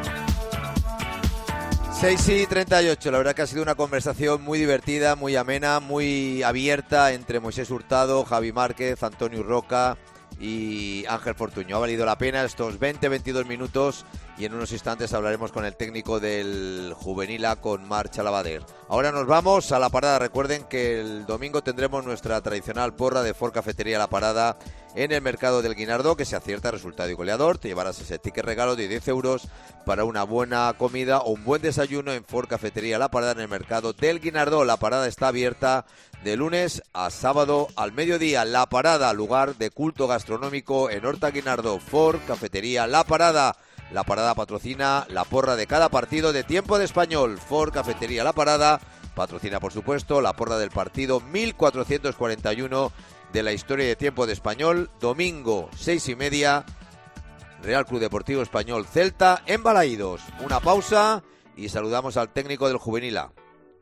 6:38, la verdad que ha sido una conversación muy divertida, muy amena, muy abierta entre Moisés Hurtado, Javi Márquez, Antonio Roca y Ángel Fortuño. Ha valido la pena estos 20-22 minutos y en unos instantes hablaremos con el técnico del Juvenil A, con Marc Chalabader. Ahora nos vamos a La Parada. Recuerden que el domingo tendremos nuestra tradicional porra de Ford Cafetería La Parada en el mercado del Guinardó, que si acierta resultado y goleador te llevarás ese ticket regalo de 10 euros para una buena comida o un buen desayuno en Ford Cafetería La Parada en el mercado del Guinardó. La Parada está abierta de lunes a sábado al mediodía. La Parada, lugar de culto gastronómico en Horta Guinardó. Ford Cafetería La Parada. La Parada patrocina la porra de cada partido de Tiempo de Español. Ford Cafetería La Parada patrocina, por supuesto, la porra del partido 1441 de la historia de Tiempo de Español. Domingo, 6:30, Real Club Deportivo Español Celta en Balaídos. Una pausa y saludamos al técnico del Juvenil A.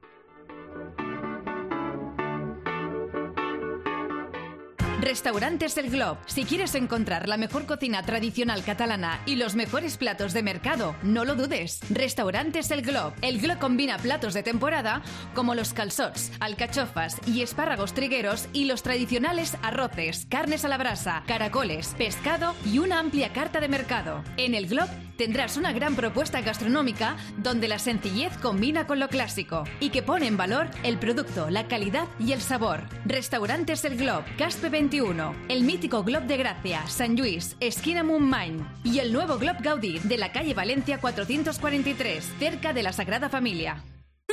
Restaurantes El Glob. Si quieres encontrar la mejor cocina tradicional catalana y los mejores platos de mercado, no lo dudes. Restaurantes El Glob. El Glob combina platos de temporada como los calçots, alcachofas y espárragos trigueros y los tradicionales arroces, carnes a la brasa, caracoles, pescado y una amplia carta de mercado. En El Glob tendrás una gran propuesta gastronómica donde la sencillez combina con lo clásico y que pone en valor el producto, la calidad y el sabor. Restaurantes El Glob, Caspe 21, el mítico Glob de Gracia, Sant Lluís, esquina Montmany y el nuevo Glob Gaudí de la calle Valencia 443, cerca de la Sagrada Familia.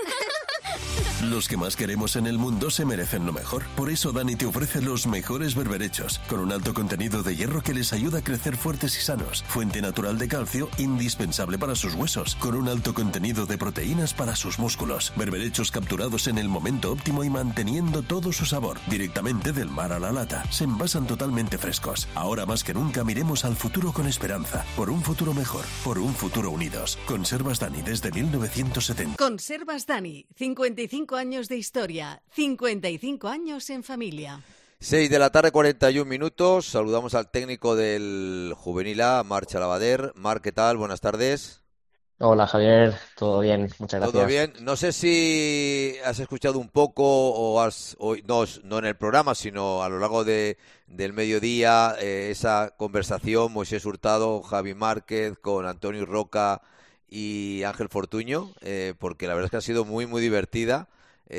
Los que más queremos en el mundo se merecen lo mejor. Por eso Dani te ofrece los mejores berberechos, con un alto contenido de hierro que les ayuda a crecer fuertes y sanos. Fuente natural de calcio, indispensable para sus huesos, con un alto contenido de proteínas para sus músculos. Berberechos capturados en el momento óptimo y manteniendo todo su sabor, directamente del mar a la lata. Se envasan totalmente frescos. Ahora más que nunca miremos al futuro con esperanza. Por un futuro mejor, por un futuro unidos. Conservas Dani desde 1970. Conservas Dani, 55 años de historia, 55 años en familia. 6 de la tarde, 41 minutos. Saludamos al técnico del Juvenil A, Marc Chalabader. Marc, ¿qué tal? Buenas tardes. Hola Javier, todo bien, muchas gracias. ¿Todo bien? No sé si has escuchado un poco o no en el programa, sino a lo largo del mediodía, esa conversación, Moisés Hurtado, Javi Márquez, con Antonio Roca y Ángel Fortuño, porque la verdad es que ha sido muy, muy divertida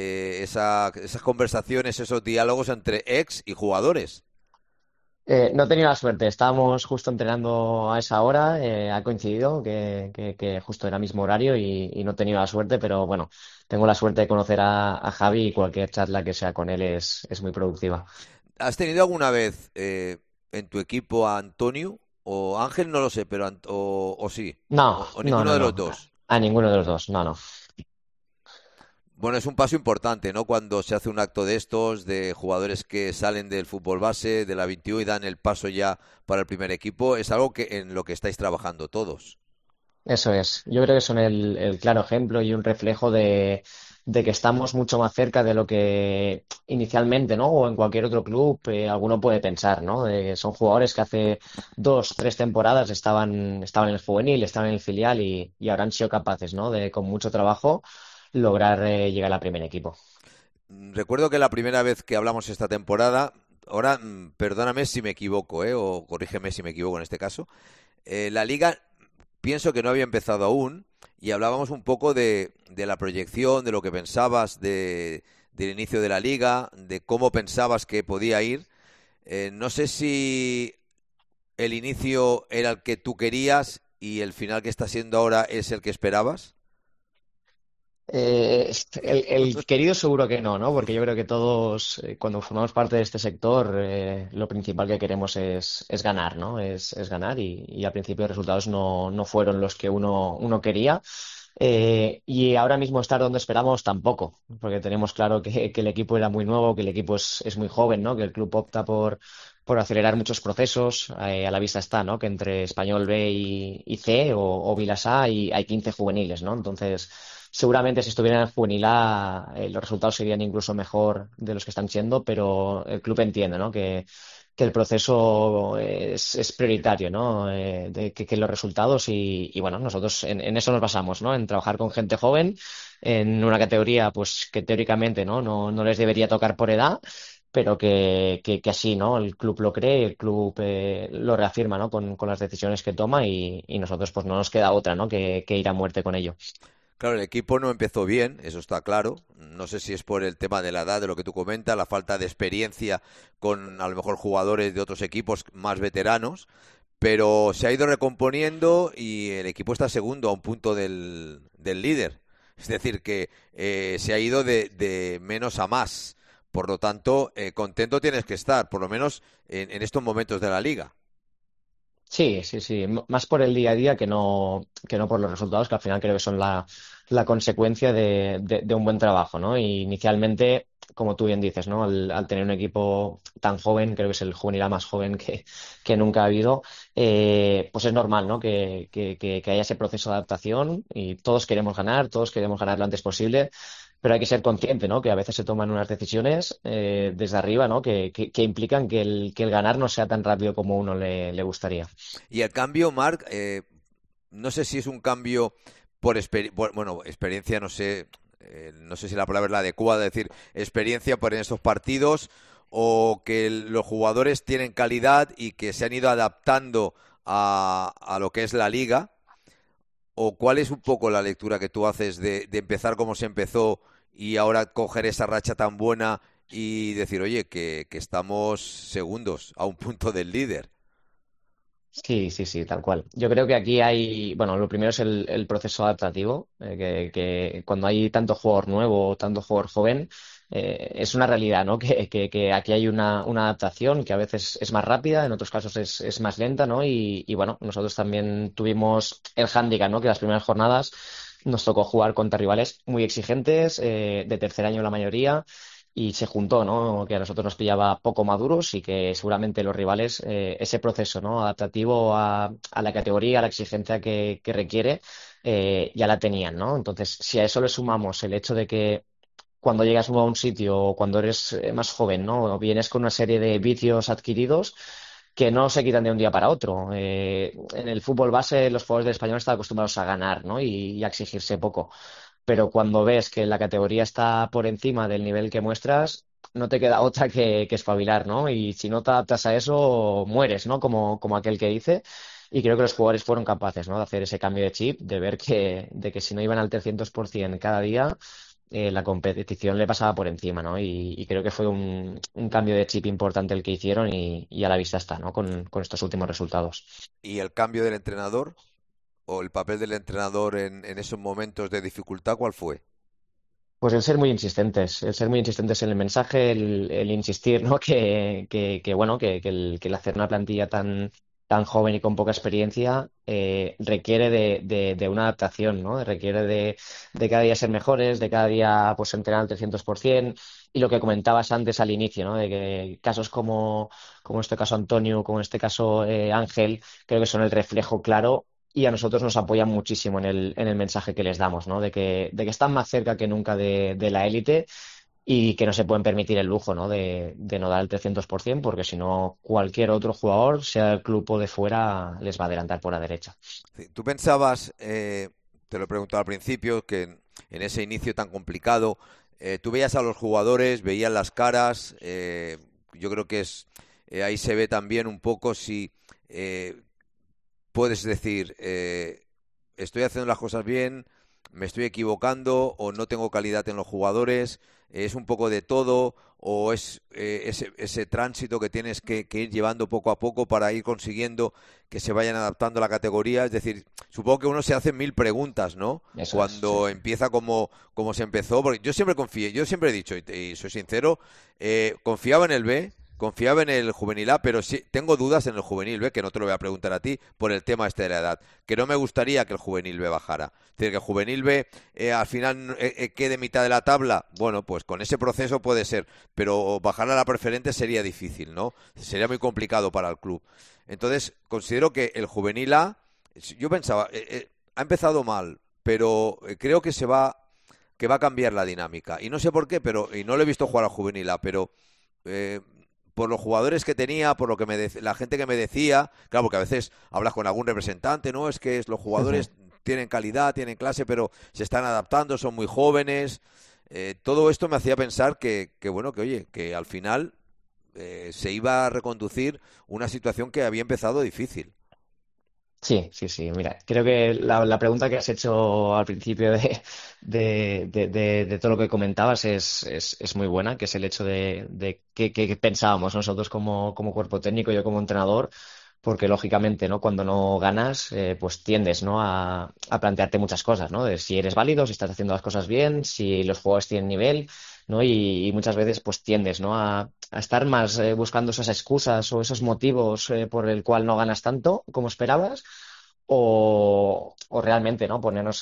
esas conversaciones, esos diálogos entre ex y jugadores. No he tenido la suerte, estábamos justo entrenando a esa hora, ha coincidido que justo era el mismo horario y no he tenido la suerte, pero bueno, tengo la suerte de conocer a Javi y cualquier charla que sea con él es muy productiva. ¿Has tenido alguna vez en tu equipo a Antonio o Ángel? No lo sé, pero o sí. No, o ninguno de los dos. A ninguno de los dos, no. Bueno, es un paso importante, ¿no? Cuando se hace un acto de estos, de jugadores que salen del fútbol base, de la 21 y dan el paso ya para el primer equipo, es algo en lo que estáis trabajando todos. Eso es. Yo creo que son el claro ejemplo y un reflejo de que estamos mucho más cerca de lo que inicialmente, ¿no? O en cualquier otro club alguno puede pensar, ¿no? Son jugadores que hace 2, 3 temporadas estaban en el juvenil, estaban en el filial y ahora han sido capaces, ¿no? De con mucho trabajo lograr llegar al primer equipo. Recuerdo que la primera vez que hablamos esta temporada, ahora perdóname si me equivoco, o corrígeme si me equivoco en este caso, la Liga pienso que no había empezado aún y hablábamos un poco de la proyección, de lo que pensabas del inicio de la Liga, de cómo pensabas que podía ir. No sé si el inicio era el que tú querías y el final que está siendo ahora es el que esperabas. El querido seguro que no, porque yo creo que todos cuando formamos parte de este sector lo principal que queremos es ganar, ¿no? Es ganar y al principio los resultados no fueron los que uno quería y ahora mismo estar donde esperamos tampoco, porque tenemos claro que el equipo era muy nuevo, que el equipo es muy joven, ¿no? Que el club opta por acelerar muchos procesos, a la vista está, ¿no? Que entre Español B y C o Vilas A hay 15 juveniles, ¿no? Entonces seguramente si estuvieran en Juvenil A los resultados serían incluso mejor de los que están siendo, pero el club entiende, ¿no? Que el proceso es prioritario, ¿no? Que los resultados y bueno, nosotros en eso nos basamos, ¿no? En trabajar con gente joven en una categoría pues que teóricamente no les debería tocar por edad, pero que así, ¿no? El club lo cree, el club lo reafirma, ¿no? Con las decisiones que toma y nosotros pues no nos queda otra, ¿no? Que ir a muerte con ello. Claro, el equipo no empezó bien, eso está claro. No sé si es por el tema de la edad, de lo que tú comentas, la falta de experiencia con a lo mejor jugadores de otros equipos más veteranos, pero se ha ido recomponiendo y el equipo está segundo a un punto del líder. Es decir, que se ha ido de menos a más. Por lo tanto, contento tienes que estar, por lo menos en estos momentos de la Liga. Sí, más por el día a día que no por los resultados, que al final creo que son la la consecuencia de un buen trabajo, ¿no? Y inicialmente, como tú bien dices, ¿no? Al tener un equipo tan joven, creo que es el juvenil más joven que nunca ha habido, pues es normal, ¿no? Que haya ese proceso de adaptación y todos queremos ganar lo antes posible, pero hay que ser consciente, ¿no? Que a veces se toman unas decisiones desde arriba, ¿no? Que implican que el ganar no sea tan rápido como uno le gustaría. Y el cambio, Marc, no sé si es un cambio bueno, experiencia, no sé si la palabra es la adecuada, decir experiencia por en estos partidos, o que los jugadores tienen calidad y que se han ido adaptando a lo que es la liga, o cuál es un poco la lectura que tú haces de empezar como se empezó y ahora coger esa racha tan buena y decir, oye, que estamos segundos a un punto del líder. Sí, sí, sí, tal cual. Yo creo que aquí hay, bueno, lo primero es el proceso adaptativo, que cuando hay tanto jugador nuevo, tanto jugador joven, es una realidad, ¿no? Que aquí hay una adaptación que a veces es más rápida, en otros casos es más lenta, ¿no? Y bueno, nosotros también tuvimos el hándicap, ¿no? Que las primeras jornadas nos tocó jugar contra rivales muy exigentes, de tercer año la mayoría, y se juntó, ¿no? Que a nosotros nos pillaba poco maduros y que seguramente los rivales, ese proceso, ¿no? Adaptativo a la categoría, a la exigencia que requiere, ya la tenían, ¿no? Entonces, si a eso le sumamos el hecho de que cuando llegas nuevo a un sitio o cuando eres más joven, ¿no? Vienes con una serie de vicios adquiridos que no se quitan de un día para otro. En el fútbol base los jugadores del Español están acostumbrados a ganar, ¿no? Y a exigirse poco. Pero cuando ves que la categoría está por encima del nivel que muestras, no te queda otra que espabilar, ¿no? Y si no te adaptas a eso, mueres, ¿no? Como aquel que dice. Y creo que los jugadores fueron capaces, ¿no? De hacer ese cambio de chip, de ver de que si no iban al 300% cada día, la competición le pasaba por encima, ¿no? Y creo que fue un cambio de chip importante el que hicieron y a la vista está, ¿no? Con estos últimos resultados. ¿Y el cambio del entrenador o el papel del entrenador en esos momentos de dificultad, cuál fue? Pues el ser muy insistentes en el mensaje, el insistir, ¿no? Bueno, que el hacer una plantilla tan joven y con poca experiencia requiere de una adaptación, ¿no? Requiere de cada día ser mejores, de cada día pues entrenar al 300%, y lo que comentabas antes al inicio, ¿no? De que casos como en este caso Antonio, como en este caso Ángel, creo que son el reflejo claro y a nosotros nos apoyan muchísimo en el mensaje que les damos, ¿no? De que están más cerca que nunca de la élite y que no se pueden permitir el lujo, ¿no? De no dar el 300%, porque si no, cualquier otro jugador, sea el club o de fuera, les va a adelantar por la derecha. ¿Tú pensabas, te lo he preguntado al principio, que en ese inicio tan complicado, tú veías a los jugadores, veías las caras, yo creo que ahí se ve también un poco si puedes decir, estoy haciendo las cosas bien, me estoy equivocando o no tengo calidad en los jugadores, es un poco de todo, o es ese tránsito que tienes que ir llevando poco a poco para ir consiguiendo que se vayan adaptando a la categoría. Es decir, supongo que uno se hace mil preguntas, ¿no? Eso cuando es, sí. empieza como se empezó, porque yo siempre confié, yo siempre he dicho, y soy sincero, confiaba en el B, confiaba en el juvenil A, pero sí tengo dudas en el juvenil B, que no te lo voy a preguntar a ti, por el tema este de la edad, que no me gustaría que el juvenil B bajara. Es decir, que el juvenil B al final quede mitad de la tabla, bueno, pues con ese proceso puede ser, pero bajar a la preferente sería difícil, ¿no? Sería muy complicado para el club. Entonces, considero que el juvenil A, yo pensaba, ha empezado mal, pero creo que va a cambiar la dinámica. Y no sé por qué, y no lo he visto jugar al juvenil A, pero por los jugadores que tenía, por lo que la gente que me decía, claro, porque a veces hablas con algún representante, ¿no? Es que los jugadores tienen calidad, tienen clase, pero se están adaptando, son muy jóvenes. Todo esto me hacía pensar que oye, que al final se iba a reconducir una situación que había empezado difícil. Sí, sí, sí. Mira, creo que la pregunta que has hecho al principio de todo lo que comentabas es muy buena, que es el hecho de qué pensábamos nosotros como cuerpo técnico, yo como entrenador, porque lógicamente, ¿no? Cuando no ganas, pues tiendes, ¿no? a plantearte muchas cosas, ¿no? De si eres válido, si estás haciendo las cosas bien, si los jugadores tienen nivel, ¿no? Y muchas veces pues tiendes, ¿no? a estar más buscando esas excusas o esos motivos por el cual no ganas tanto como esperabas, o realmente, ¿no? Ponernos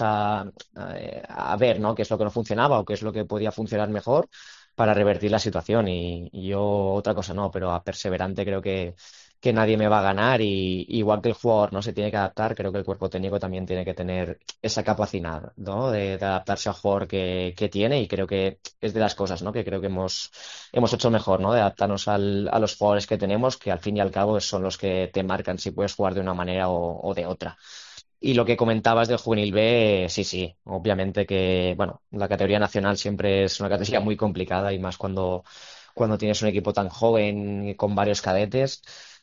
a ver, ¿no? Qué es lo que no funcionaba o qué es lo que podía funcionar mejor para revertir la situación. Y yo otra cosa no, pero a perseverante creo que nadie me va a ganar y igual que el jugador no se tiene que adaptar, creo que el cuerpo técnico también tiene que tener esa capacidad, ¿no? De adaptarse al jugador que tiene y creo que es de las cosas, ¿no? Que creo que hemos hecho mejor, ¿no? De adaptarnos a los jugadores que tenemos, que al fin y al cabo son los que te marcan si puedes jugar de una manera o de otra. Y lo que comentabas del Juvenil B, sí, sí, obviamente que, bueno, la categoría nacional siempre es una categoría muy complicada y más cuando tienes un equipo tan joven y con varios cadetes.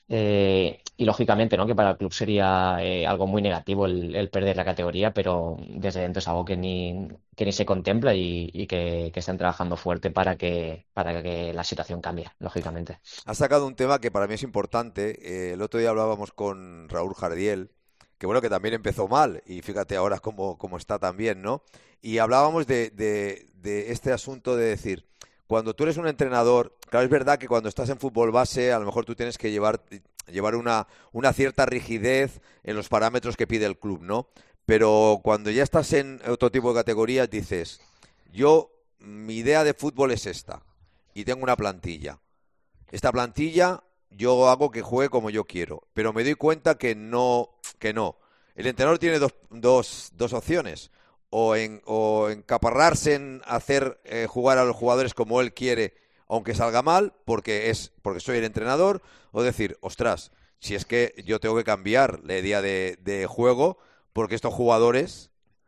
Y lógicamente, ¿no? Que para el club sería algo muy negativo el perder la categoría, pero desde dentro es algo que ni se contempla y que están trabajando fuerte para que la situación cambie, lógicamente. Has sacado un tema que para mí es importante. El otro día hablábamos con Raúl Jardiel, que bueno, que también empezó mal, y fíjate ahora cómo está también, ¿no? Y hablábamos de este asunto de decir, cuando tú eres un entrenador, claro, es verdad que cuando estás en fútbol base, a lo mejor tú tienes que llevar una cierta rigidez en los parámetros que pide el club, ¿no? Pero cuando ya estás en otro tipo de categorías, dices, mi idea de fútbol es esta, y tengo una plantilla. Esta plantilla yo hago que juegue como yo quiero, pero me doy cuenta que no. El entrenador tiene dos opciones, o encaparrarse en hacer jugar a los jugadores como él quiere, aunque salga mal, porque soy el entrenador, o decir, ostras, si es que yo tengo que cambiar la idea de juego, porque estos jugadores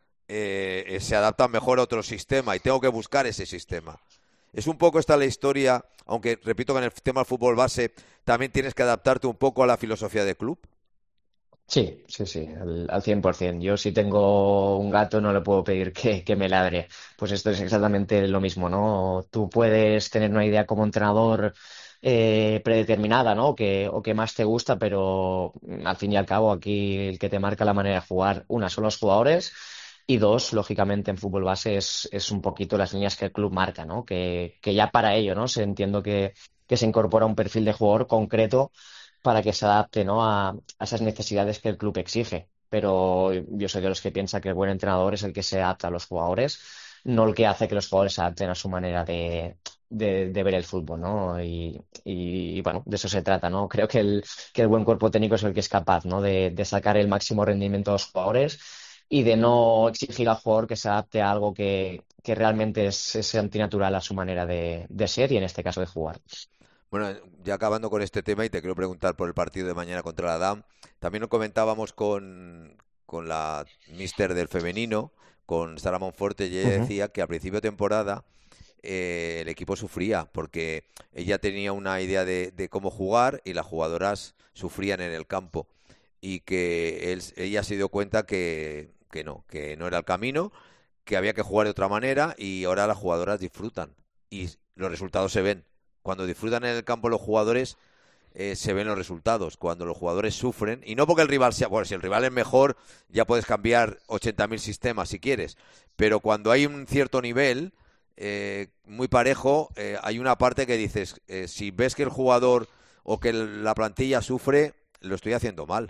se adaptan mejor a otro sistema y tengo que buscar ese sistema. Es un poco esta la historia, aunque repito que en el tema del fútbol base también tienes que adaptarte un poco a la filosofía del club. Sí, al 100%. Yo si tengo un gato no le puedo pedir que me ladre. Pues esto es exactamente lo mismo, ¿no? Tú puedes tener una idea como entrenador predeterminada, ¿no? O que más te gusta, pero al fin y al cabo aquí el que te marca la manera de jugar, una, son los jugadores y dos, lógicamente en fútbol base es un poquito las líneas que el club marca, ¿no? Que ya para ello, ¿no? Entiendo que se incorpora un perfil de jugador concreto para que se adapte, ¿no? a esas necesidades que el club exige. Pero yo soy de los que piensa que el buen entrenador es el que se adapta a los jugadores, no el que hace que los jugadores se adapten a su manera de ver el fútbol, ¿no? Y bueno, de eso se trata, ¿no? Creo que el buen cuerpo técnico es el que es capaz, ¿no? De sacar el máximo rendimiento a los jugadores y de no exigir al jugador que se adapte a algo que realmente es antinatural a su manera de ser y en este caso de jugar. Bueno, ya acabando con este tema y te quiero preguntar por el partido de mañana contra la DAM. También lo comentábamos con la míster del femenino, con Sara Monforte, y ella decía que a principio de temporada el equipo sufría porque ella tenía una idea de cómo jugar y las jugadoras sufrían en el campo y que ella se dio cuenta que no era el camino, que había que jugar de otra manera y ahora las jugadoras disfrutan y los resultados se ven. Cuando disfrutan en el campo los jugadores, se ven los resultados. Cuando los jugadores sufren, y no porque el rival sea... Bueno, si el rival es mejor, ya puedes cambiar 80.000 sistemas si quieres. Pero cuando hay un cierto nivel, muy parejo, hay una parte que dices, si ves que el jugador o que la plantilla sufre, lo estoy haciendo mal.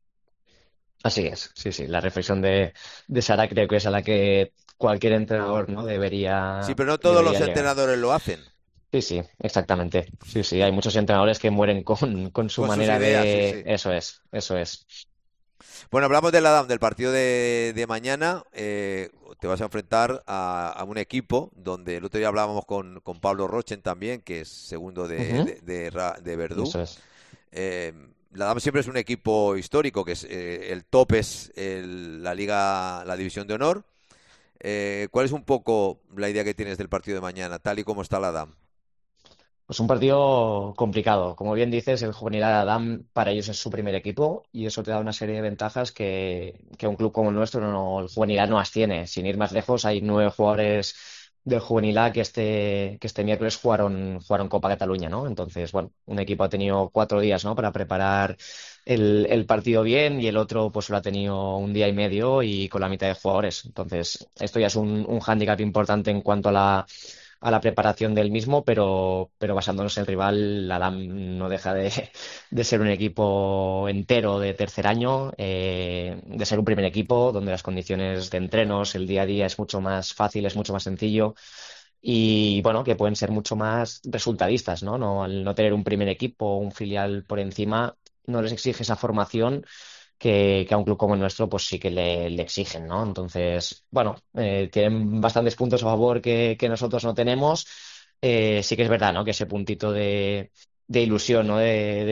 Así es, sí. La reflexión de Sara creo que es a la que cualquier entrenador, ¿no? debería... Sí, pero no todos los entrenadores lo hacen. Sí, exactamente. Sí, hay muchos entrenadores que mueren con su manera ideas, de... sí. Eso es. Bueno, hablamos del partido de mañana. Te vas a enfrentar a un equipo donde el otro día hablábamos con Pablo Rochen también, que es segundo de Verdú. Eso es. La DAM siempre es un equipo histórico, que es el top es la División de Honor. ¿Cuál es un poco la idea que tienes del partido de mañana, tal y como está la DAM? Pues un partido complicado. Como bien dices, el Juvenil Adam para ellos es su primer equipo y eso te da una serie de ventajas que un club como el nuestro, el Juvenil A no las tiene. Sin ir más lejos, hay 9 jugadores del Juvenil A que este miércoles jugaron Copa Cataluña, ¿no? Entonces, bueno, un equipo ha tenido 4 días, ¿no? para preparar el partido bien y el otro pues lo ha tenido un día y medio y con la mitad de jugadores. Entonces, esto ya es un hándicap importante en cuanto a a la preparación del mismo, pero basándonos en el rival, la DAM no deja de ser un equipo entero de tercer año, de ser un primer equipo donde las condiciones de entrenos, el día a día es mucho más fácil, es mucho más sencillo y bueno, que pueden ser mucho más resultadistas, ¿no? Al no tener un primer equipo, un filial por encima, no les exige esa formación que a un club como el nuestro pues sí que le exigen, ¿no? Entonces, bueno, tienen bastantes puntos a favor que nosotros no tenemos. Sí que es verdad, ¿no? Que ese puntito de ilusión, ¿no?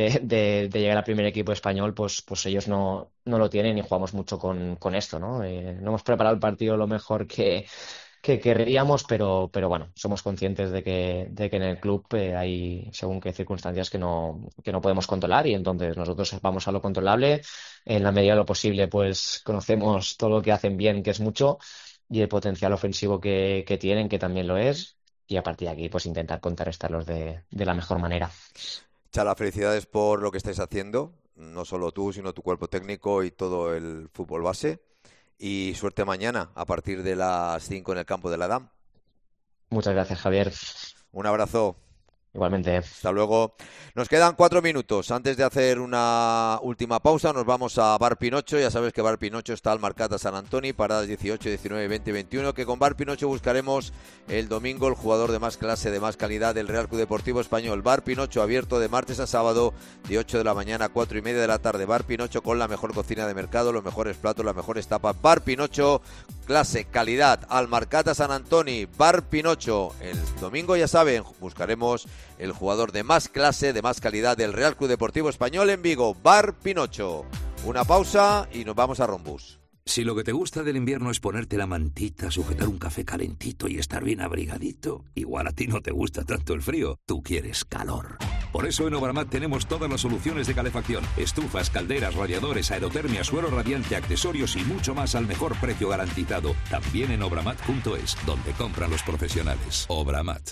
De llegar al primer equipo español, pues ellos no lo tienen y jugamos mucho con esto, ¿no? No hemos preparado el partido lo mejor que querríamos, pero bueno, somos conscientes de que en el club hay según qué circunstancias que no podemos controlar y entonces nosotros vamos a lo controlable. En la medida de lo posible, pues conocemos todo lo que hacen bien, que es mucho, y el potencial ofensivo que tienen, que también lo es, y a partir de aquí, pues intentar contrarrestarlos de la mejor manera. Chala, felicidades por lo que estáis haciendo, no solo tú, sino tu cuerpo técnico y todo el fútbol base. Y suerte mañana a partir de las 5 en el campo de la DAM. Muchas gracias, Javier. Un abrazo. Igualmente. Hasta luego. Nos quedan 4 minutos. Antes de hacer una última pausa, nos vamos a Bar Pinocho. Ya sabes que Bar Pinocho está al Marcata Sant Antoni, paradas 18, 19, 20 y 21. Que con Bar Pinocho buscaremos el domingo el jugador de más clase, de más calidad del Real Club Deportivo Español. Bar Pinocho abierto de martes a sábado, de 8 de la mañana a 4 y media de la tarde. Bar Pinocho con la mejor cocina de mercado, los mejores platos, las mejores tapas. Bar Pinocho, clase, calidad, al Marcata Sant Antoni. Bar Pinocho. El domingo, ya saben, buscaremos el jugador de más clase, de más calidad del Real Club Deportivo Español en Vigo, Bar Pinocho. Una pausa y nos vamos a Rombus. Si lo que te gusta del invierno es ponerte la mantita, sujetar un café calentito y estar bien abrigadito, igual a ti no te gusta tanto el frío, tú quieres calor. Por eso en Obramat tenemos todas las soluciones de calefacción, estufas, calderas, radiadores, aerotermia, suero radiante, accesorios y mucho más al mejor precio garantizado. También en obramat.es, donde compran los profesionales. Obramat.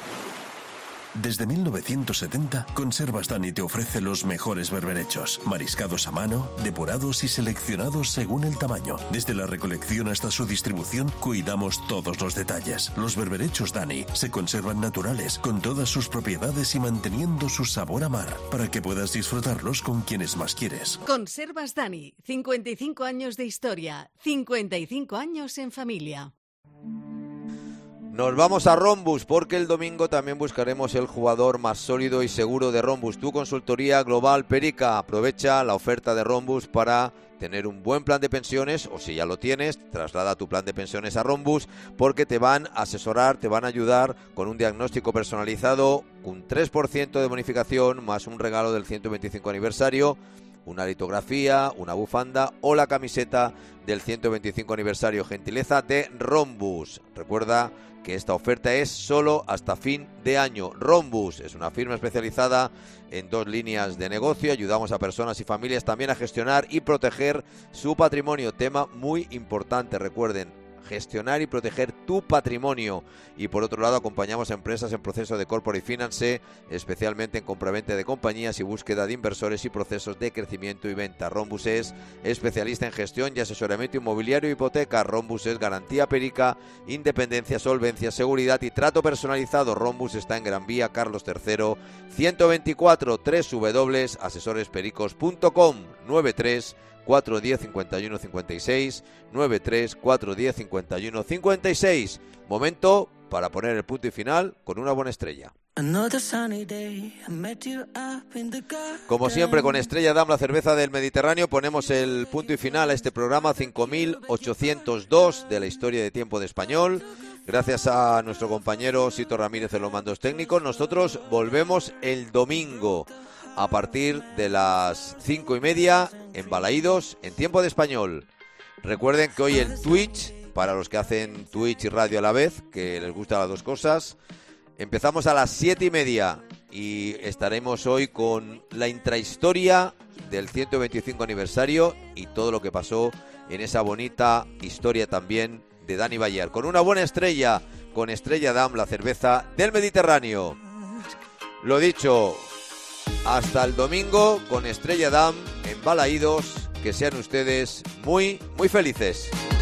Desde 1970, Conservas Dani te ofrece los mejores berberechos, mariscados a mano, depurados y seleccionados según el tamaño. Desde la recolección hasta su distribución, cuidamos todos los detalles. Los berberechos Dani se conservan naturales, con todas sus propiedades y manteniendo su sabor a mar, para que puedas disfrutarlos con quienes más quieres. Conservas Dani, 55 años de historia, 55 años en familia. Nos vamos a Rombus porque el domingo también buscaremos el jugador más sólido y seguro de Rombus. Tu consultoría global Perica. Aprovecha la oferta de Rombus para tener un buen plan de pensiones, o si ya lo tienes, traslada tu plan de pensiones a Rombus porque te van a asesorar, te van a ayudar con un diagnóstico personalizado, un 3% de bonificación más un regalo del 125 aniversario, una litografía, una bufanda o la camiseta del 125 aniversario, gentileza de Rombus. Recuerda que esta oferta es solo hasta fin de año. Rombus es una firma especializada en 2 líneas de negocio. Ayudamos a personas y familias también a gestionar y proteger su patrimonio. Tema muy importante, recuerden, gestionar y proteger tu patrimonio. Y por otro lado, acompañamos a empresas en proceso de corporate finance, especialmente en compraventa de compañías y búsqueda de inversores y procesos de crecimiento y venta. Rombus es especialista en gestión y asesoramiento inmobiliario y hipoteca. Rombus es garantía Perica, independencia, solvencia, seguridad y trato personalizado. Rombus está en Gran Vía Carlos III 124, www.asesorespericos.com. 93 410 51 56, 93 410 51 56. Momento para poner el punto y final con una buena estrella. Como siempre, con Estrella Damm, la cerveza del Mediterráneo, ponemos el punto y final a este programa 5802 de la historia de Tiempo de Español. Gracias a nuestro compañero Sito Ramírez en los mandos técnicos. Nosotros volvemos el domingo a partir de las 5:30 en Balaídos, en Tiempo de Español. Recuerden que hoy el Twitch, para los que hacen Twitch y radio a la vez, que les gustan las dos cosas, empezamos a las 7:30 y estaremos hoy con la intrahistoria del 125 aniversario y todo lo que pasó en esa bonita historia también de Dani Bayer. Con una buena estrella, con Estrella Damm, la cerveza del Mediterráneo. Lo dicho, hasta el domingo con Estrella Damm en Balaídos. Que sean ustedes muy, muy felices.